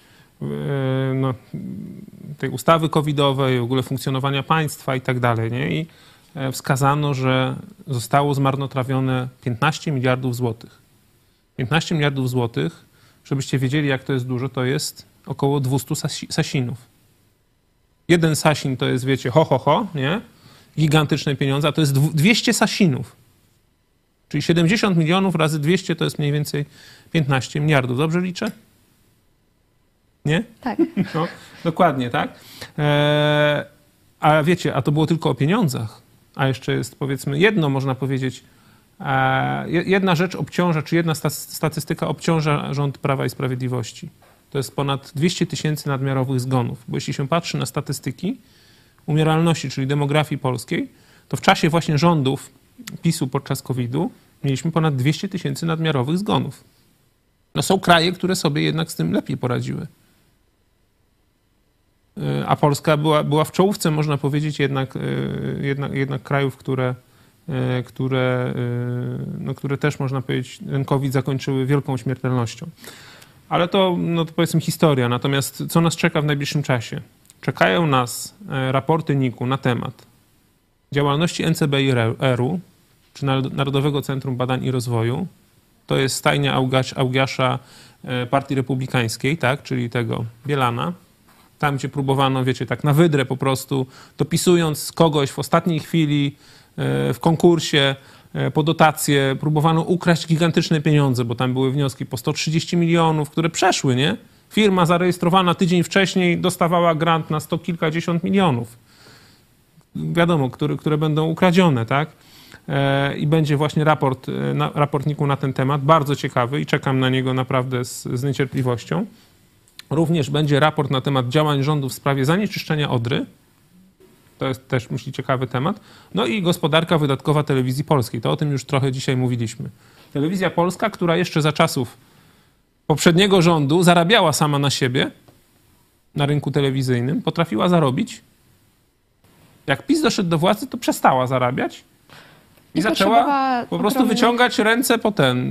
tej ustawy covidowej, w ogóle funkcjonowania państwa i tak dalej. Nie? I wskazano, że zostało zmarnotrawione 15 miliardów złotych. 15 miliardów złotych, żebyście wiedzieli, jak to jest dużo, to jest około 200 sasinów. Jeden sasin to jest, wiecie, nie? Gigantyczne pieniądze, a to jest 200 sasinów. Czyli 70 milionów razy 200 to jest mniej więcej 15 miliardów. Dobrze liczę? Nie? Tak. No, dokładnie, tak? A wiecie, a to było tylko o pieniądzach. A jeszcze jest, powiedzmy, jedno można powiedzieć, jedna rzecz obciąża, czy jedna statystyka obciąża rząd Prawa i Sprawiedliwości. To jest ponad 200 000 nadmiarowych zgonów. Bo jeśli się patrzy na statystyki umieralności, czyli demografii polskiej, to w czasie właśnie rządów PiS-u podczas COVID-u mieliśmy ponad 200 000 nadmiarowych zgonów. No są kraje, które sobie jednak z tym lepiej poradziły. A Polska była w czołówce, można powiedzieć, jednak krajów, które też, można powiedzieć, ten COVID zakończyły wielką śmiertelnością. Ale to powiedzmy historia. Natomiast co nas czeka w najbliższym czasie? Czekają nas raporty NIK-u na temat działalności NCBR-u, czy Narodowego Centrum Badań i Rozwoju. To jest stajnia Augiasza Partii Republikańskiej, tak, czyli tego Bielana. Tam, gdzie próbowano, wiecie, tak na wydrę po prostu, dopisując kogoś w ostatniej chwili w konkursie po dotację, próbowano ukraść gigantyczne pieniądze, bo tam były wnioski po 130 milionów, które przeszły, nie? Firma zarejestrowana tydzień wcześniej dostawała grant na 100 kilkadziesiąt milionów. Wiadomo, które będą ukradzione, tak? I będzie właśnie raport NIK-u na ten temat, bardzo ciekawy i czekam na niego naprawdę z niecierpliwością. Również będzie raport na temat działań rządu w sprawie zanieczyszczenia Odry. To jest też, myślę, ciekawy temat. No i gospodarka wydatkowa Telewizji Polskiej. To o tym już trochę dzisiaj mówiliśmy. Telewizja Polska, która jeszcze za czasów poprzedniego rządu zarabiała sama na siebie na rynku telewizyjnym, potrafiła zarobić. Jak PiS doszedł do władzy, to przestała zarabiać i zaczęła po prostu wyciągać ręce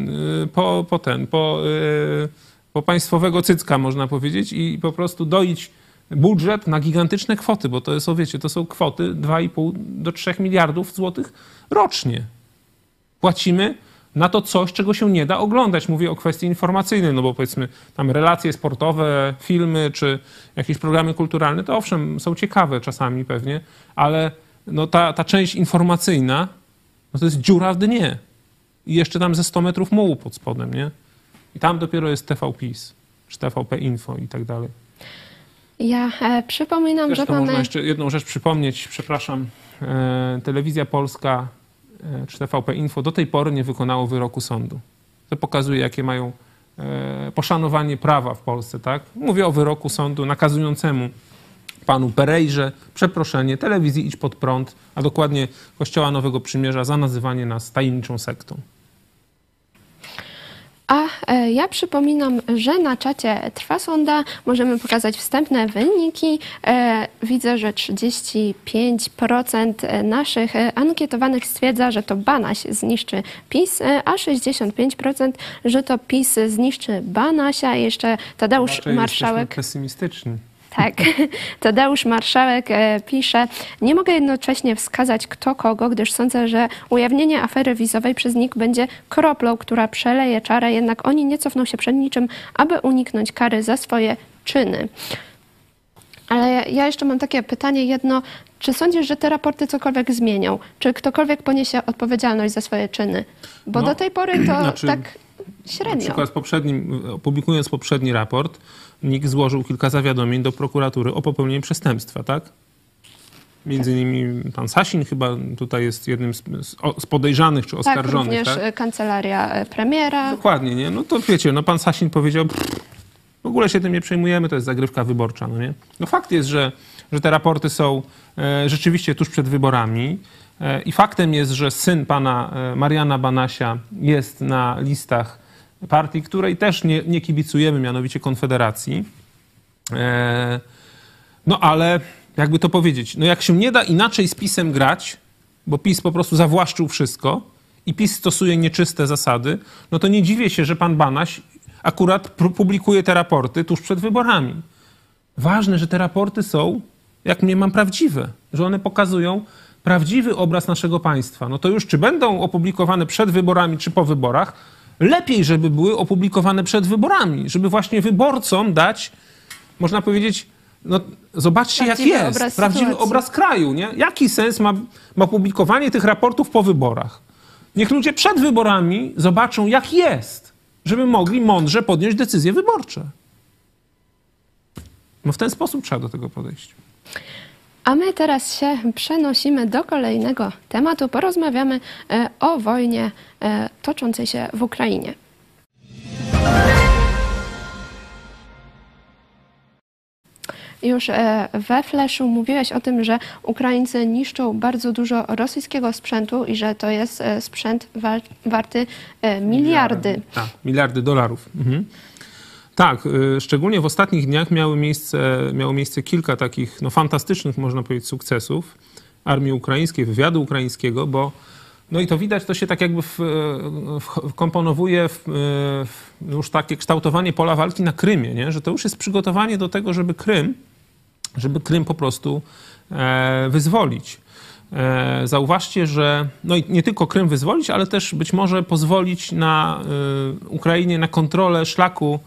po państwowego cycka, można powiedzieć, i po prostu doić budżet na gigantyczne kwoty, bo to są, wiecie, to są kwoty 2,5 do 3 miliardów złotych rocznie. Płacimy na to coś, czego się nie da oglądać. Mówię o kwestii informacyjnej, no bo powiedzmy tam relacje sportowe, filmy czy jakieś programy kulturalne, to owszem, są ciekawe czasami pewnie, ale no ta część informacyjna, no to jest dziura w dnie. I jeszcze tam ze 100 metrów mułu pod spodem, nie? I tam dopiero jest TVPiS, czy TVP Info i tak dalej. Ja przypominam, że mamy... Można jeszcze jedną rzecz przypomnieć, przepraszam. Telewizja Polska czy TVP Info do tej pory nie wykonało wyroku sądu. To pokazuje, jakie mają poszanowanie prawa w Polsce, tak? Mówię o wyroku sądu nakazującemu panu Perejrze przeproszenie telewizji Idź Pod Prąd, a dokładnie Kościoła Nowego Przymierza za nazywanie nas tajemniczą sektą. A ja przypominam, że na czacie trwa sonda. Możemy pokazać wstępne wyniki. Widzę, że 35% naszych ankietowanych stwierdza, że to Banaś zniszczy PiS, a 65%, że to PiS zniszczy Banasia. Jeszcze Tadeusz Marszałek... pesymistyczny. Tak, Tadeusz Marszałek pisze: nie mogę jednocześnie wskazać kto kogo, gdyż sądzę, że ujawnienie afery wizowej przez NIK będzie kroplą, która przeleje czarę, jednak oni nie cofną się przed niczym, aby uniknąć kary za swoje czyny. Ale ja jeszcze mam takie pytanie jedno. Czy sądzisz, że te raporty cokolwiek zmienią? Czy ktokolwiek poniesie odpowiedzialność za swoje czyny? Bo do tej pory to tak średnio. Na przykład publikując poprzedni raport, NIK złożył kilka zawiadomień do prokuratury o popełnieniu przestępstwa, tak? Między innymi pan Sasin chyba tutaj jest jednym z podejrzanych czy oskarżonych. Tak, również kancelaria premiera. Dokładnie, nie? No to wiecie, no pan Sasin powiedział, w ogóle się tym nie przejmujemy, to jest zagrywka wyborcza, no nie? No fakt jest, że te raporty są rzeczywiście tuż przed wyborami i faktem jest, że syn pana Mariana Banasia jest na listach partii, której też nie kibicujemy, mianowicie Konfederacji. No ale, jakby to powiedzieć, no jak się nie da inaczej z PiS-em grać, bo PiS po prostu zawłaszczył wszystko i PiS stosuje nieczyste zasady, no to nie dziwię się, że pan Banaś akurat publikuje te raporty tuż przed wyborami. Ważne, że te raporty są, jak mniemam, prawdziwe, że one pokazują prawdziwy obraz naszego państwa. No to już czy będą opublikowane przed wyborami, czy po wyborach, lepiej, żeby były opublikowane przed wyborami, żeby właśnie wyborcom dać, można powiedzieć, no zobaczcie prawdziwy jak jest, prawdziwy obraz kraju, nie? Jaki sens ma publikowanie tych raportów po wyborach? Niech ludzie przed wyborami zobaczą jak jest, żeby mogli mądrze podjąć decyzje wyborcze. No w ten sposób trzeba do tego podejść. A my teraz się przenosimy do kolejnego tematu. Porozmawiamy o wojnie toczącej się w Ukrainie. Już we Fleszu mówiłeś o tym, że Ukraińcy niszczą bardzo dużo rosyjskiego sprzętu i że to jest sprzęt warty miliardy. Tak, miliardy dolarów. Mhm. Tak, szczególnie w ostatnich dniach miało miejsce kilka takich fantastycznych, można powiedzieć, sukcesów armii ukraińskiej, wywiadu ukraińskiego, bo no i to widać, to się tak jakby wkomponowuje w już takie kształtowanie pola walki na Krymie, nie? Że to już jest przygotowanie do tego, żeby Krym po prostu wyzwolić. Zauważcie, że no i nie tylko Krym wyzwolić, ale też być może pozwolić na Ukrainie na kontrolę szlaku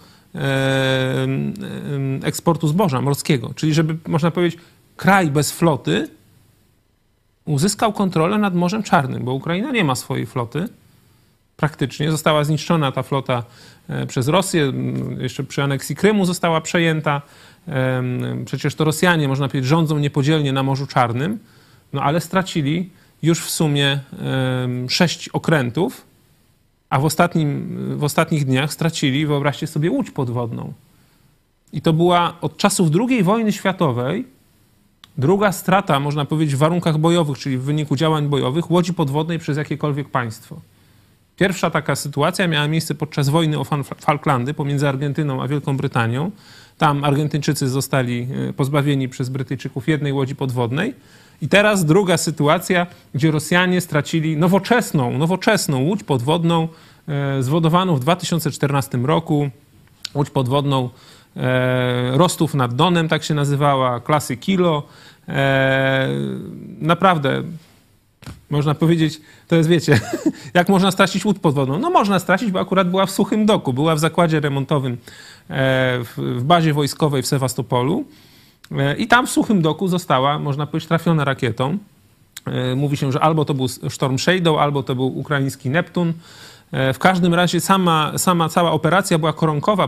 eksportu zboża morskiego. Czyli żeby, można powiedzieć, kraj bez floty uzyskał kontrolę nad Morzem Czarnym, bo Ukraina nie ma swojej floty. Praktycznie została zniszczona ta flota przez Rosję, jeszcze przy aneksji Krymu została przejęta. Przecież to Rosjanie, można powiedzieć, rządzą niepodzielnie na Morzu Czarnym, no ale stracili już w sumie 6 okrętów, a w ostatnich dniach stracili, wyobraźcie sobie, łódź podwodną. I to była od czasów II wojny światowej druga strata, można powiedzieć, w warunkach bojowych, czyli w wyniku działań bojowych, łodzi podwodnej przez jakiekolwiek państwo. Pierwsza taka sytuacja miała miejsce podczas wojny o Falklandy pomiędzy Argentyną a Wielką Brytanią. Tam Argentyńczycy zostali pozbawieni przez Brytyjczyków jednej łodzi podwodnej. I teraz druga sytuacja, gdzie Rosjanie stracili nowoczesną łódź podwodną zwodowaną w 2014 roku. Łódź podwodną Rostów nad Donem, tak się nazywała, klasy Kilo. Naprawdę, można powiedzieć, to jest, wiecie, jak można stracić łódź podwodną? No można stracić, bo akurat była w suchym doku, była w zakładzie remontowym w bazie wojskowej w Sewastopolu i tam w suchym doku została, można powiedzieć, trafiona rakietą. Mówi się, że albo to był Storm Shadow, albo to był ukraiński Neptun. W każdym razie cała operacja była koronkowa,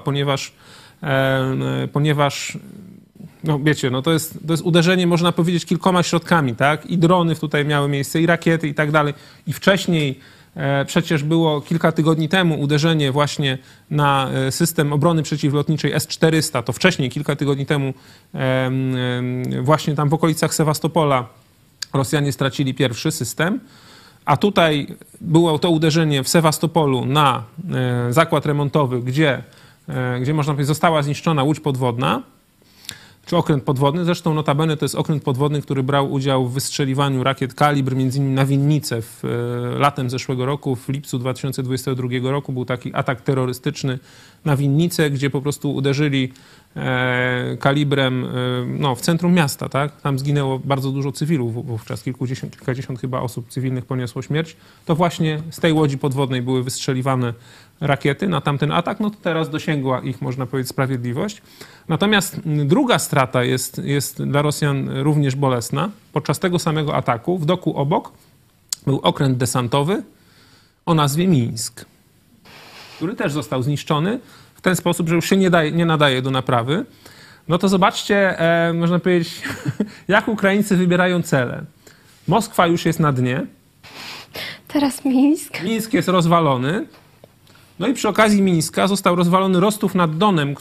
ponieważ no wiecie, no to jest uderzenie, można powiedzieć, kilkoma środkami, tak? I drony tutaj miały miejsce, i rakiety, i tak dalej. I wcześniej Przecież było kilka tygodni temu uderzenie właśnie na system obrony przeciwlotniczej S-400. To wcześniej, kilka tygodni temu, właśnie tam w okolicach Sewastopola Rosjanie stracili pierwszy system. A tutaj było to uderzenie w Sewastopolu na zakład remontowy, gdzie można powiedzieć została zniszczona łódź podwodna, czy okręt podwodny. Zresztą notabene to jest okręt podwodny, który brał udział w wystrzeliwaniu rakiet Kalibr, między innymi na Winnicę latem zeszłego roku, w lipcu 2022 roku. Był taki atak terrorystyczny na Winnicę, gdzie po prostu uderzyli kalibrem w centrum miasta. Tak? Tam zginęło bardzo dużo cywilów wówczas, kilkadziesiąt chyba osób cywilnych poniosło śmierć. To właśnie z tej łodzi podwodnej były wystrzeliwane rakiety na tamten atak. No to teraz dosięgła ich, można powiedzieć, sprawiedliwość. Natomiast druga strata jest dla Rosjan również bolesna. Podczas tego samego ataku w doku obok był okręt desantowy o nazwie Mińsk, który też został zniszczony w ten sposób, że już się nie nadaje do naprawy. No to zobaczcie, można powiedzieć, jak Ukraińcy wybierają cele. Moskwa już jest na dnie. Teraz Mińsk. Mińsk jest rozwalony. No i przy okazji Mińska został rozwalony Rostów nad Donem,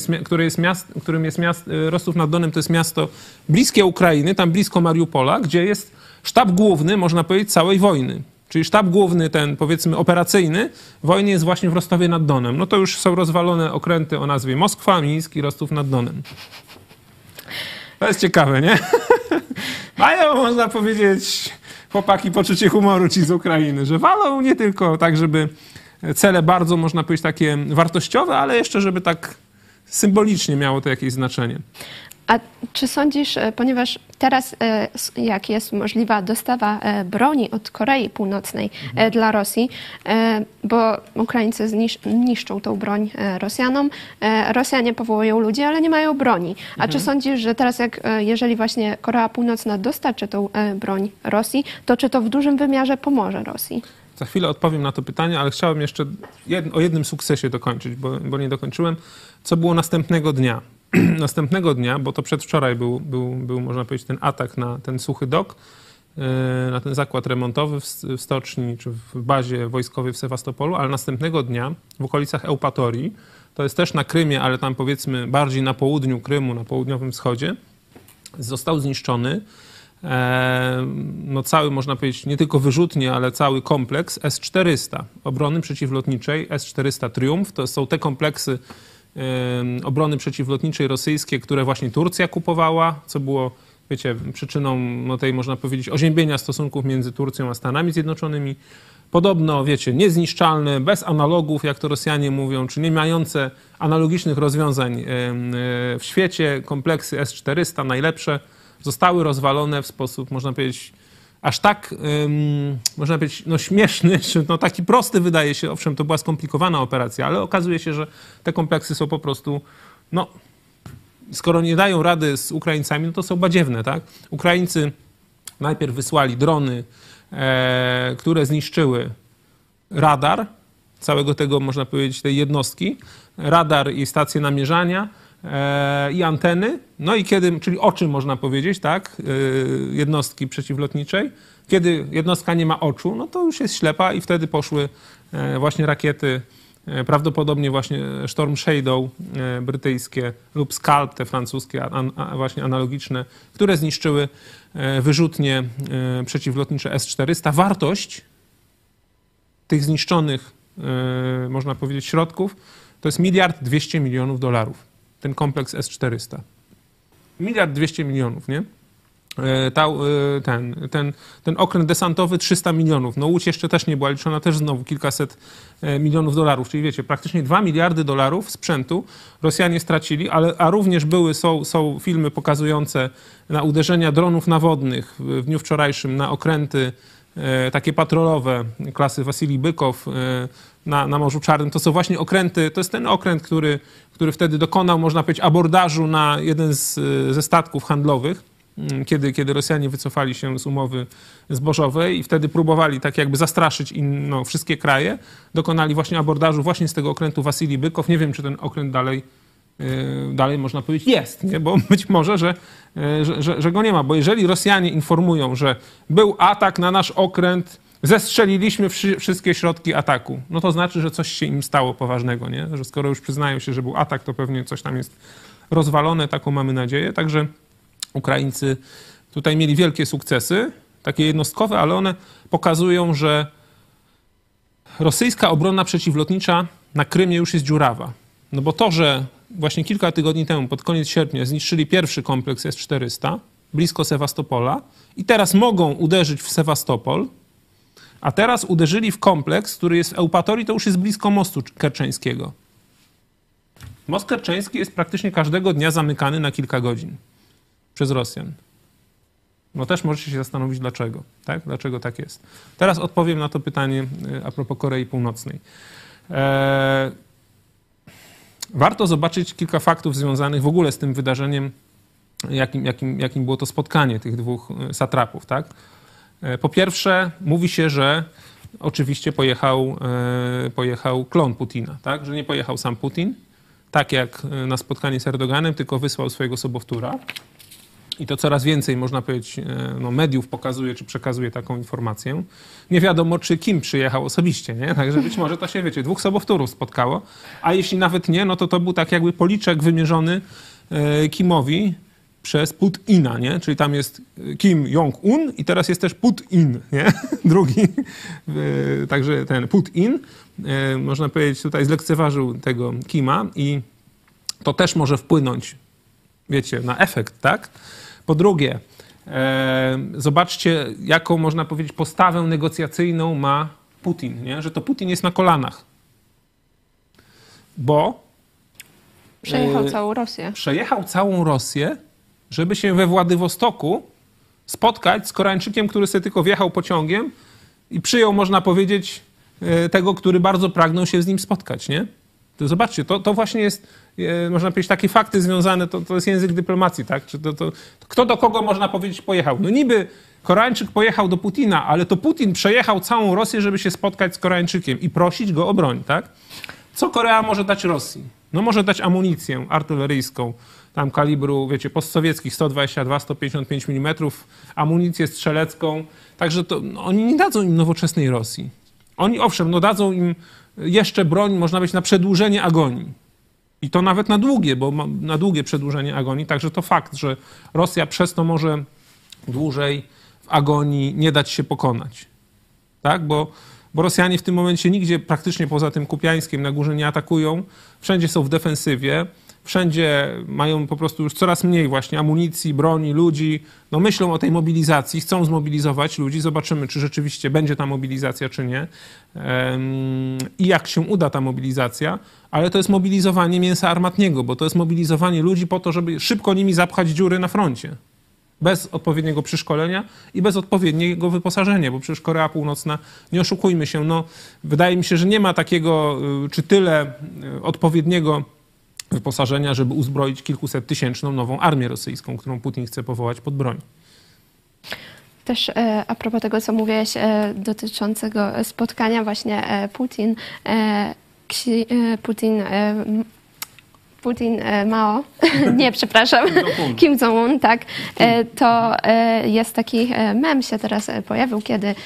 Rostów nad Donem to jest miasto bliskie Ukrainy, tam blisko Mariupola, gdzie jest sztab główny, można powiedzieć, całej wojny. Czyli sztab główny, ten powiedzmy operacyjny wojny jest właśnie w Rostowie nad Donem. No to już są rozwalone okręty o nazwie Moskwa, Mińsk i Rostów nad Donem. To jest ciekawe, nie? Mają, można powiedzieć, chłopaki poczucie humoru ci z Ukrainy, że walą nie tylko tak, żeby cele bardzo, można powiedzieć, takie wartościowe, ale jeszcze, żeby tak symbolicznie miało to jakieś znaczenie. A czy sądzisz, ponieważ teraz jak jest możliwa dostawa broni od Korei Północnej dla Rosji, bo Ukraińcy niszczą tą broń Rosjanom, Rosjanie powołują ludzi, ale nie mają broni. A czy sądzisz, że teraz jeżeli właśnie Korea Północna dostarczy tą broń Rosji, to czy to w dużym wymiarze pomoże Rosji? Za chwilę odpowiem na to pytanie, ale chciałem jeszcze o jednym sukcesie dokończyć, bo nie dokończyłem. Co było następnego dnia? Następnego dnia, bo to przedwczoraj był, można powiedzieć, ten atak na ten suchy dok, na ten zakład remontowy w stoczni czy w bazie wojskowej w Sewastopolu, ale następnego dnia w okolicach Eupatorii, to jest też na Krymie, ale tam powiedzmy bardziej na południu Krymu, na południowym wschodzie, został zniszczony cały, można powiedzieć, nie tylko wyrzutnie, ale cały kompleks S-400 obrony przeciwlotniczej, S-400 Triumf. To są te kompleksy obrony przeciwlotniczej rosyjskie, które właśnie Turcja kupowała, co było, wiecie, przyczyną tej, można powiedzieć, oziębienia stosunków między Turcją a Stanami Zjednoczonymi. Podobno, wiecie, niezniszczalne, bez analogów, jak to Rosjanie mówią, czy nie mające analogicznych rozwiązań w świecie, kompleksy S-400, najlepsze, zostały rozwalone w sposób, można powiedzieć, aż tak, można powiedzieć, śmieszny, czy taki prosty wydaje się. Owszem, to była skomplikowana operacja, ale okazuje się, że te kompleksy są po prostu, skoro nie dają rady z Ukraińcami, no to są badziewne, tak? Ukraińcy najpierw wysłali drony, które zniszczyły radar całego tego, można powiedzieć, tej jednostki, radar i stacje namierzania, i anteny, czyli oczy, można powiedzieć, tak, jednostki przeciwlotniczej. Kiedy jednostka nie ma oczu, no to już jest ślepa i wtedy poszły właśnie rakiety, prawdopodobnie właśnie Storm Shadow brytyjskie lub Scalp, te francuskie, właśnie analogiczne, które zniszczyły wyrzutnie przeciwlotnicze S-400. Wartość tych zniszczonych, można powiedzieć, środków to jest $1 200 milionów. Ten kompleks S-400. $1 200 milionów, nie? Ten okręt desantowy 300 milionów. No łódź jeszcze też nie była liczona, też znowu kilkaset milionów dolarów. Czyli wiecie, praktycznie $2 miliardy sprzętu Rosjanie stracili, a również są filmy pokazujące na uderzenia dronów nawodnych w dniu wczorajszym na okręty takie patrolowe klasy Wasilij Bykow na Morzu Czarnym. To są właśnie okręty, to jest ten okręt, który wtedy dokonał, można powiedzieć, abordażu na jeden ze statków handlowych, kiedy Rosjanie wycofali się z umowy zbożowej i wtedy próbowali tak jakby zastraszyć wszystkie kraje. Dokonali właśnie abordażu właśnie z tego okrętu Wasilij Bykow. Nie wiem, czy ten okręt dalej można powiedzieć jest, nie? Bo być może, że go nie ma. Bo jeżeli Rosjanie informują, że był atak na nasz okręt zestrzeliliśmy wszystkie środki ataku. No to znaczy, że coś się im stało poważnego, nie? Że skoro już przyznają się, że był atak, to pewnie coś tam jest rozwalone, taką mamy nadzieję. Także Ukraińcy tutaj mieli wielkie sukcesy, takie jednostkowe, ale one pokazują, że rosyjska obrona przeciwlotnicza na Krymie już jest dziurawa. No bo to, że właśnie kilka tygodni temu, pod koniec sierpnia, zniszczyli pierwszy kompleks S-400 blisko Sewastopola i teraz mogą uderzyć w Sewastopol, a teraz uderzyli w kompleks, który jest w Eupatorii, to już jest blisko mostu kerczeńskiego. Most kerczeński jest praktycznie każdego dnia zamykany na kilka godzin przez Rosjan. No też możecie się zastanowić dlaczego, tak? Dlaczego tak jest. Teraz odpowiem na to pytanie a propos Korei Północnej. Warto zobaczyć kilka faktów związanych w ogóle z tym wydarzeniem, jakim było to spotkanie tych dwóch satrapów, tak? Po pierwsze, mówi się, że oczywiście pojechał klon Putina, tak? Że nie pojechał sam Putin, tak jak na spotkanie z Erdoganem, tylko wysłał swojego sobowtóra. I to coraz więcej, można powiedzieć, mediów pokazuje, czy przekazuje taką informację. Nie wiadomo, czy Kim przyjechał osobiście, nie? Także być może to się, wiecie, dwóch sobowtórów spotkało. A jeśli nawet nie, no to był tak jakby policzek wymierzony Kimowi przez Putina, nie? Czyli tam jest Kim Jong-un i teraz jest też Putin, nie? Drugi. Także ten Putin, można powiedzieć, tutaj zlekceważył tego Kima i to też może wpłynąć, wiecie, na efekt, tak? Po drugie, zobaczcie, jaką, można powiedzieć, postawę negocjacyjną ma Putin, nie? Że to Putin jest na kolanach. Bo Przejechał całą Rosję. Przejechał całą Rosję, żeby się we Władywostoku spotkać z Koreańczykiem, który sobie tylko wjechał pociągiem i przyjął, można powiedzieć, tego, który bardzo pragnął się z nim spotkać, nie? To zobaczcie, to właśnie jest, można powiedzieć, takie fakty związane, to jest język dyplomacji, tak? Czy kto do kogo, można powiedzieć, pojechał? No niby Koreańczyk pojechał do Putina, ale to Putin przejechał całą Rosję, żeby się spotkać z Koreańczykiem i prosić go o broń, tak? Co Korea może dać Rosji? No może dać amunicję artyleryjską, tam kalibru, wiecie, postsowieckich 122, 155 mm, amunicję strzelecką, także to oni nie dadzą im nowoczesnej Rosji. Oni, owszem, dadzą im jeszcze broń, można powiedzieć, na przedłużenie agonii. I to nawet na długie, bo na długie przedłużenie agonii. Także to fakt, że Rosja przez to może dłużej w agonii nie dać się pokonać. Tak? Bo Rosjanie w tym momencie nigdzie praktycznie poza tym Kupiańskiem na górze nie atakują. Wszędzie są w defensywie. Wszędzie mają po prostu już coraz mniej właśnie amunicji, broni, ludzi. No myślą o tej mobilizacji, chcą zmobilizować ludzi. Zobaczymy, czy rzeczywiście będzie ta mobilizacja, czy nie. I jak się uda ta mobilizacja. Ale to jest mobilizowanie mięsa armatniego, bo to jest mobilizowanie ludzi po to, żeby szybko nimi zapchać dziury na froncie. Bez odpowiedniego przeszkolenia i bez odpowiedniego wyposażenia, bo przecież Korea Północna, nie oszukujmy się, no wydaje mi się, że nie ma takiego, czy tyle odpowiedniego wyposażenia, żeby uzbroić kilkusettysięczną nową armię rosyjską, którą Putin chce powołać pod broń. Też a propos tego, co mówiłeś dotyczącego spotkania właśnie Putin Mao, nie, przepraszam, Kim Jong-un, tak, to jest taki mem się teraz pojawił,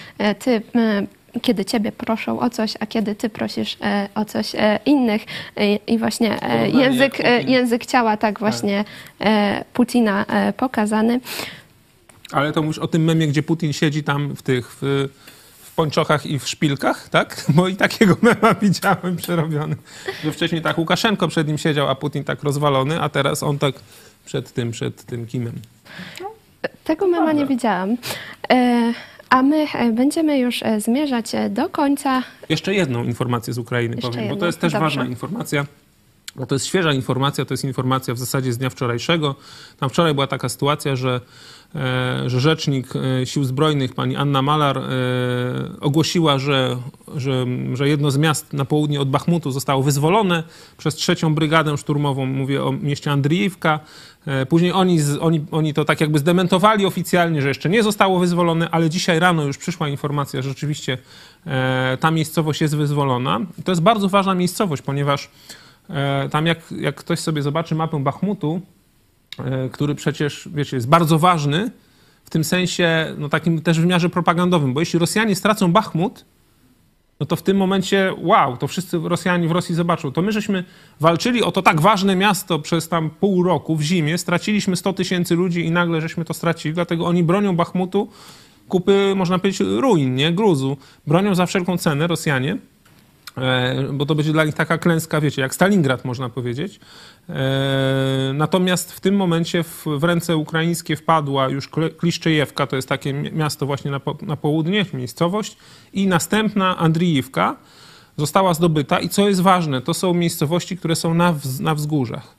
kiedy ciebie proszą o coś, a kiedy ty prosisz o coś innych. I właśnie język ciała, tak właśnie Putina pokazany. Ale to mówisz o tym memie, gdzie Putin siedzi tam w pończochach i w szpilkach, tak? Bo i takiego mema widziałem przerobiony. Że wcześniej tak Łukaszenko przed nim siedział, a Putin tak rozwalony, a teraz on tak przed tym Kimem. Tego mema nie widziałam. A my będziemy już zmierzać do końca. Jeszcze jedną informację z Ukrainy powiem, bo to jest też ważna informacja. Bo to jest świeża informacja, to jest informacja w zasadzie z dnia wczorajszego. Tam wczoraj była taka sytuacja, że rzecznik Sił Zbrojnych, pani Anna Malar, ogłosiła, że jedno z miast na południe od Bachmutu zostało wyzwolone przez 3. Brygadę Szturmową. Mówię o mieście Andriivka. Później oni to tak jakby zdementowali oficjalnie, że jeszcze nie zostało wyzwolone, ale dzisiaj rano już przyszła informacja, że rzeczywiście ta miejscowość jest wyzwolona. I to jest bardzo ważna miejscowość, ponieważ tam jak ktoś sobie zobaczy mapę Bachmutu, który przecież, wiecie, jest bardzo ważny w tym sensie, no takim też w wymiarze propagandowym, bo jeśli Rosjanie stracą Bachmut, no to w tym momencie, wow, to wszyscy Rosjanie w Rosji zobaczą. To my żeśmy walczyli o to tak ważne miasto przez tam pół roku w zimie, straciliśmy 100 000 ludzi i nagle żeśmy to stracili, dlatego oni bronią Bachmutu, kupy, można powiedzieć, ruin, nie? Gruzu. Bronią za wszelką cenę Rosjanie, bo to będzie dla nich taka klęska, wiecie, jak Stalingrad, można powiedzieć. Natomiast w tym momencie w ręce ukraińskie wpadła już Kliszczejewka, to jest takie miasto właśnie na południe, miejscowość, i następna Andrijivka została zdobyta. I co jest ważne, to są miejscowości, które są na wzgórzach.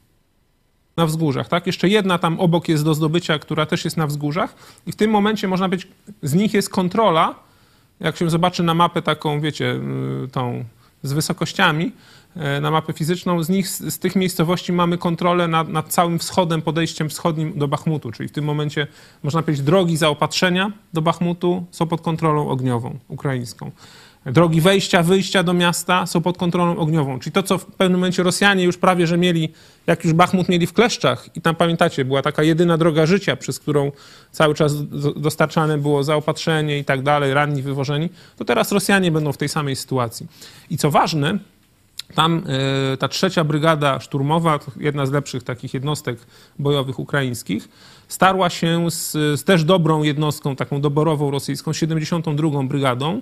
Na wzgórzach, tak? Jeszcze jedna tam obok jest do zdobycia, która też jest na wzgórzach. I w tym momencie można być, z nich jest kontrola, jak się zobaczy na mapę taką, wiecie, tą z wysokościami, na mapę fizyczną, z tych miejscowości mamy kontrolę nad całym wschodem, podejściem wschodnim do Bachmutu, czyli w tym momencie, można powiedzieć, drogi zaopatrzenia do Bachmutu są pod kontrolą ogniową ukraińską. Drogi wejścia, wyjścia do miasta są pod kontrolą ogniową. Czyli to, co w pewnym momencie Rosjanie już prawie, że mieli, jak już Bachmut mieli w kleszczach i tam, pamiętacie, była taka jedyna droga życia, przez którą cały czas dostarczane było zaopatrzenie i tak dalej, ranni wywożeni, to teraz Rosjanie będą w tej samej sytuacji. I co ważne, tam ta 3. Brygada Szturmowa, jedna z lepszych takich jednostek bojowych ukraińskich, starła się z też dobrą jednostką, taką doborową rosyjską, 72. Brygadą,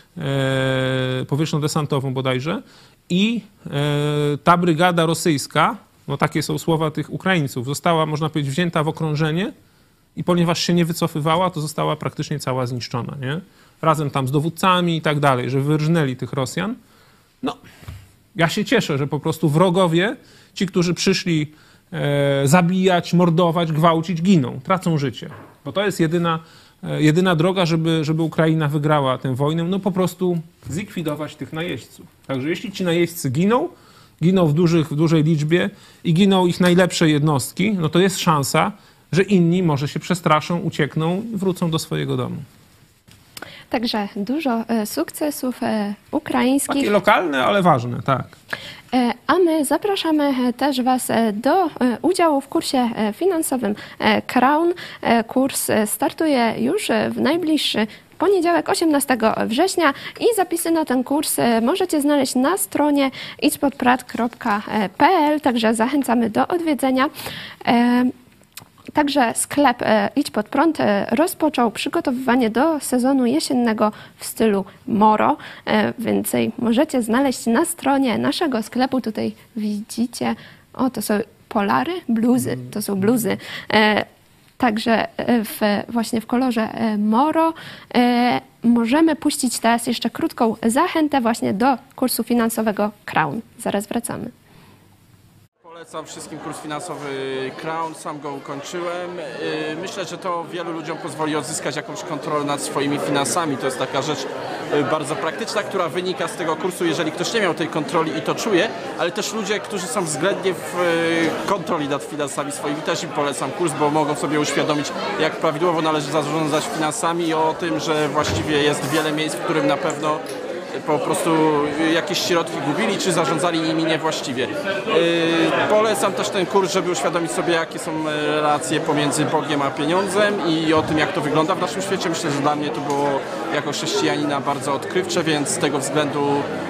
powietrzno-desantową bodajże, i ta brygada rosyjska, no takie są słowa tych Ukraińców, została, można powiedzieć, wzięta w okrążenie i ponieważ się nie wycofywała, to została praktycznie cała zniszczona, nie? Razem tam z dowódcami i tak dalej, że wyrżnęli tych Rosjan. No, ja się cieszę, że po prostu wrogowie, ci, którzy przyszli zabijać, mordować, gwałcić, giną, tracą życie, bo to jest jedyna droga, żeby Ukraina wygrała tę wojnę, no po prostu zlikwidować tych najeźdźców. Także jeśli ci najeźdźcy giną w dużej liczbie i giną ich najlepsze jednostki, no to jest szansa, że inni może się przestraszą, uciekną i wrócą do swojego domu. Także dużo sukcesów ukraińskich. Takie lokalne, ale ważne, tak. A my zapraszamy też Was do udziału w kursie finansowym Crown. Kurs startuje już w najbliższy poniedziałek, 18 września, i zapisy na ten kurs możecie znaleźć na stronie idźpodprad.pl, także zachęcamy do odwiedzenia. Także sklep Idź Pod Prąd rozpoczął przygotowywanie do sezonu jesiennego w stylu Moro. Więcej możecie znaleźć na stronie naszego sklepu. Tutaj widzicie, o, to są polary, bluzy, to są bluzy. Także właśnie w kolorze Moro. Możemy puścić teraz jeszcze krótką zachętę właśnie do kursu finansowego Crown. Zaraz wracamy. Polecam wszystkim kurs finansowy Crown, sam go ukończyłem. Myślę, że to wielu ludziom pozwoli odzyskać jakąś kontrolę nad swoimi finansami. To jest taka rzecz bardzo praktyczna, która wynika z tego kursu, jeżeli ktoś nie miał tej kontroli i to czuje, ale też ludzie, którzy są względnie w kontroli nad finansami swoimi, też im polecam kurs, bo mogą sobie uświadomić, jak prawidłowo należy zarządzać finansami i o tym, że właściwie jest wiele miejsc, w którym na pewno po prostu jakieś środki gubili, czy zarządzali nimi niewłaściwie. Polecam też ten kurs, żeby uświadomić sobie, jakie są relacje pomiędzy Bogiem a pieniądzem i o tym, jak to wygląda w naszym świecie. Myślę, że dla mnie to było jako chrześcijanina bardzo odkrywcze, więc z tego względu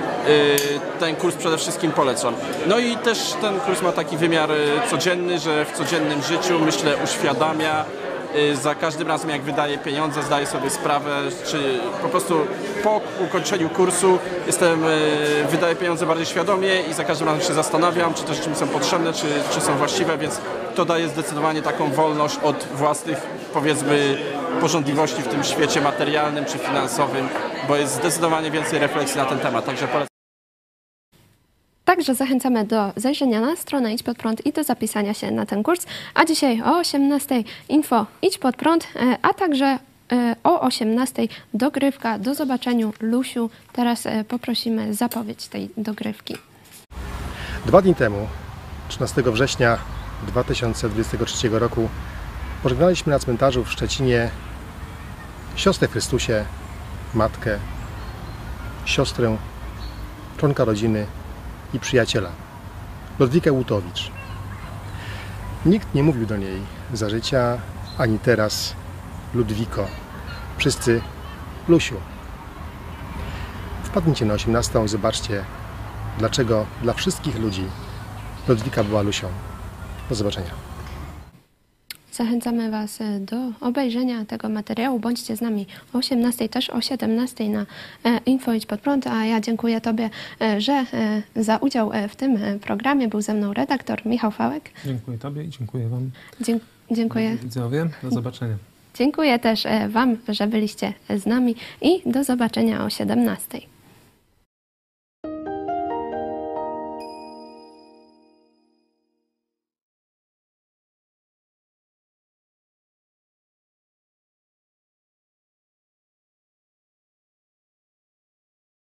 ten kurs przede wszystkim polecam. No i też ten kurs ma taki wymiar codzienny, że w codziennym życiu, myślę, uświadamia. Za każdym razem, jak wydaję pieniądze, zdaję sobie sprawę, czy po prostu po ukończeniu kursu wydaję pieniądze bardziej świadomie i za każdym razem się zastanawiam, czy te rzeczy mi są potrzebne, czy są właściwe, więc to daje zdecydowanie taką wolność od własnych, powiedzmy, pożądliwości w tym świecie materialnym czy finansowym, bo jest zdecydowanie więcej refleksji na ten temat. Także polecam. Także zachęcamy do zajrzenia na stronę Idź Pod Prąd i do zapisania się na ten kurs. A dzisiaj o 18:00 info Idź Pod Prąd, a także o 18:00 dogrywka. Do zobaczenia, Lusiu. Teraz poprosimy zapowiedź tej dogrywki. 2 dni temu, 13 września 2023 roku, pożegnaliśmy na cmentarzu w Szczecinie siostrę w Chrystusie, matkę, siostrę, członka rodziny i przyjaciela, Ludwikę Łutowicz. Nikt nie mówił do niej za życia, ani teraz Ludwiko, wszyscy Lusiu. Wpadnijcie na 18 i zobaczcie, dlaczego dla wszystkich ludzi Ludwika była Lusią. Do zobaczenia. Zachęcamy Was do obejrzenia tego materiału. Bądźcie z nami o 18, też o 17 na Info Idź Pod Prąd. A ja dziękuję Tobie, że za udział w tym programie był ze mną redaktor Michał Fałek. Dziękuję Tobie i dziękuję Wam. Dziękuję. Widzowie, do zobaczenia. Dziękuję też Wam, że byliście z nami i do zobaczenia o 17.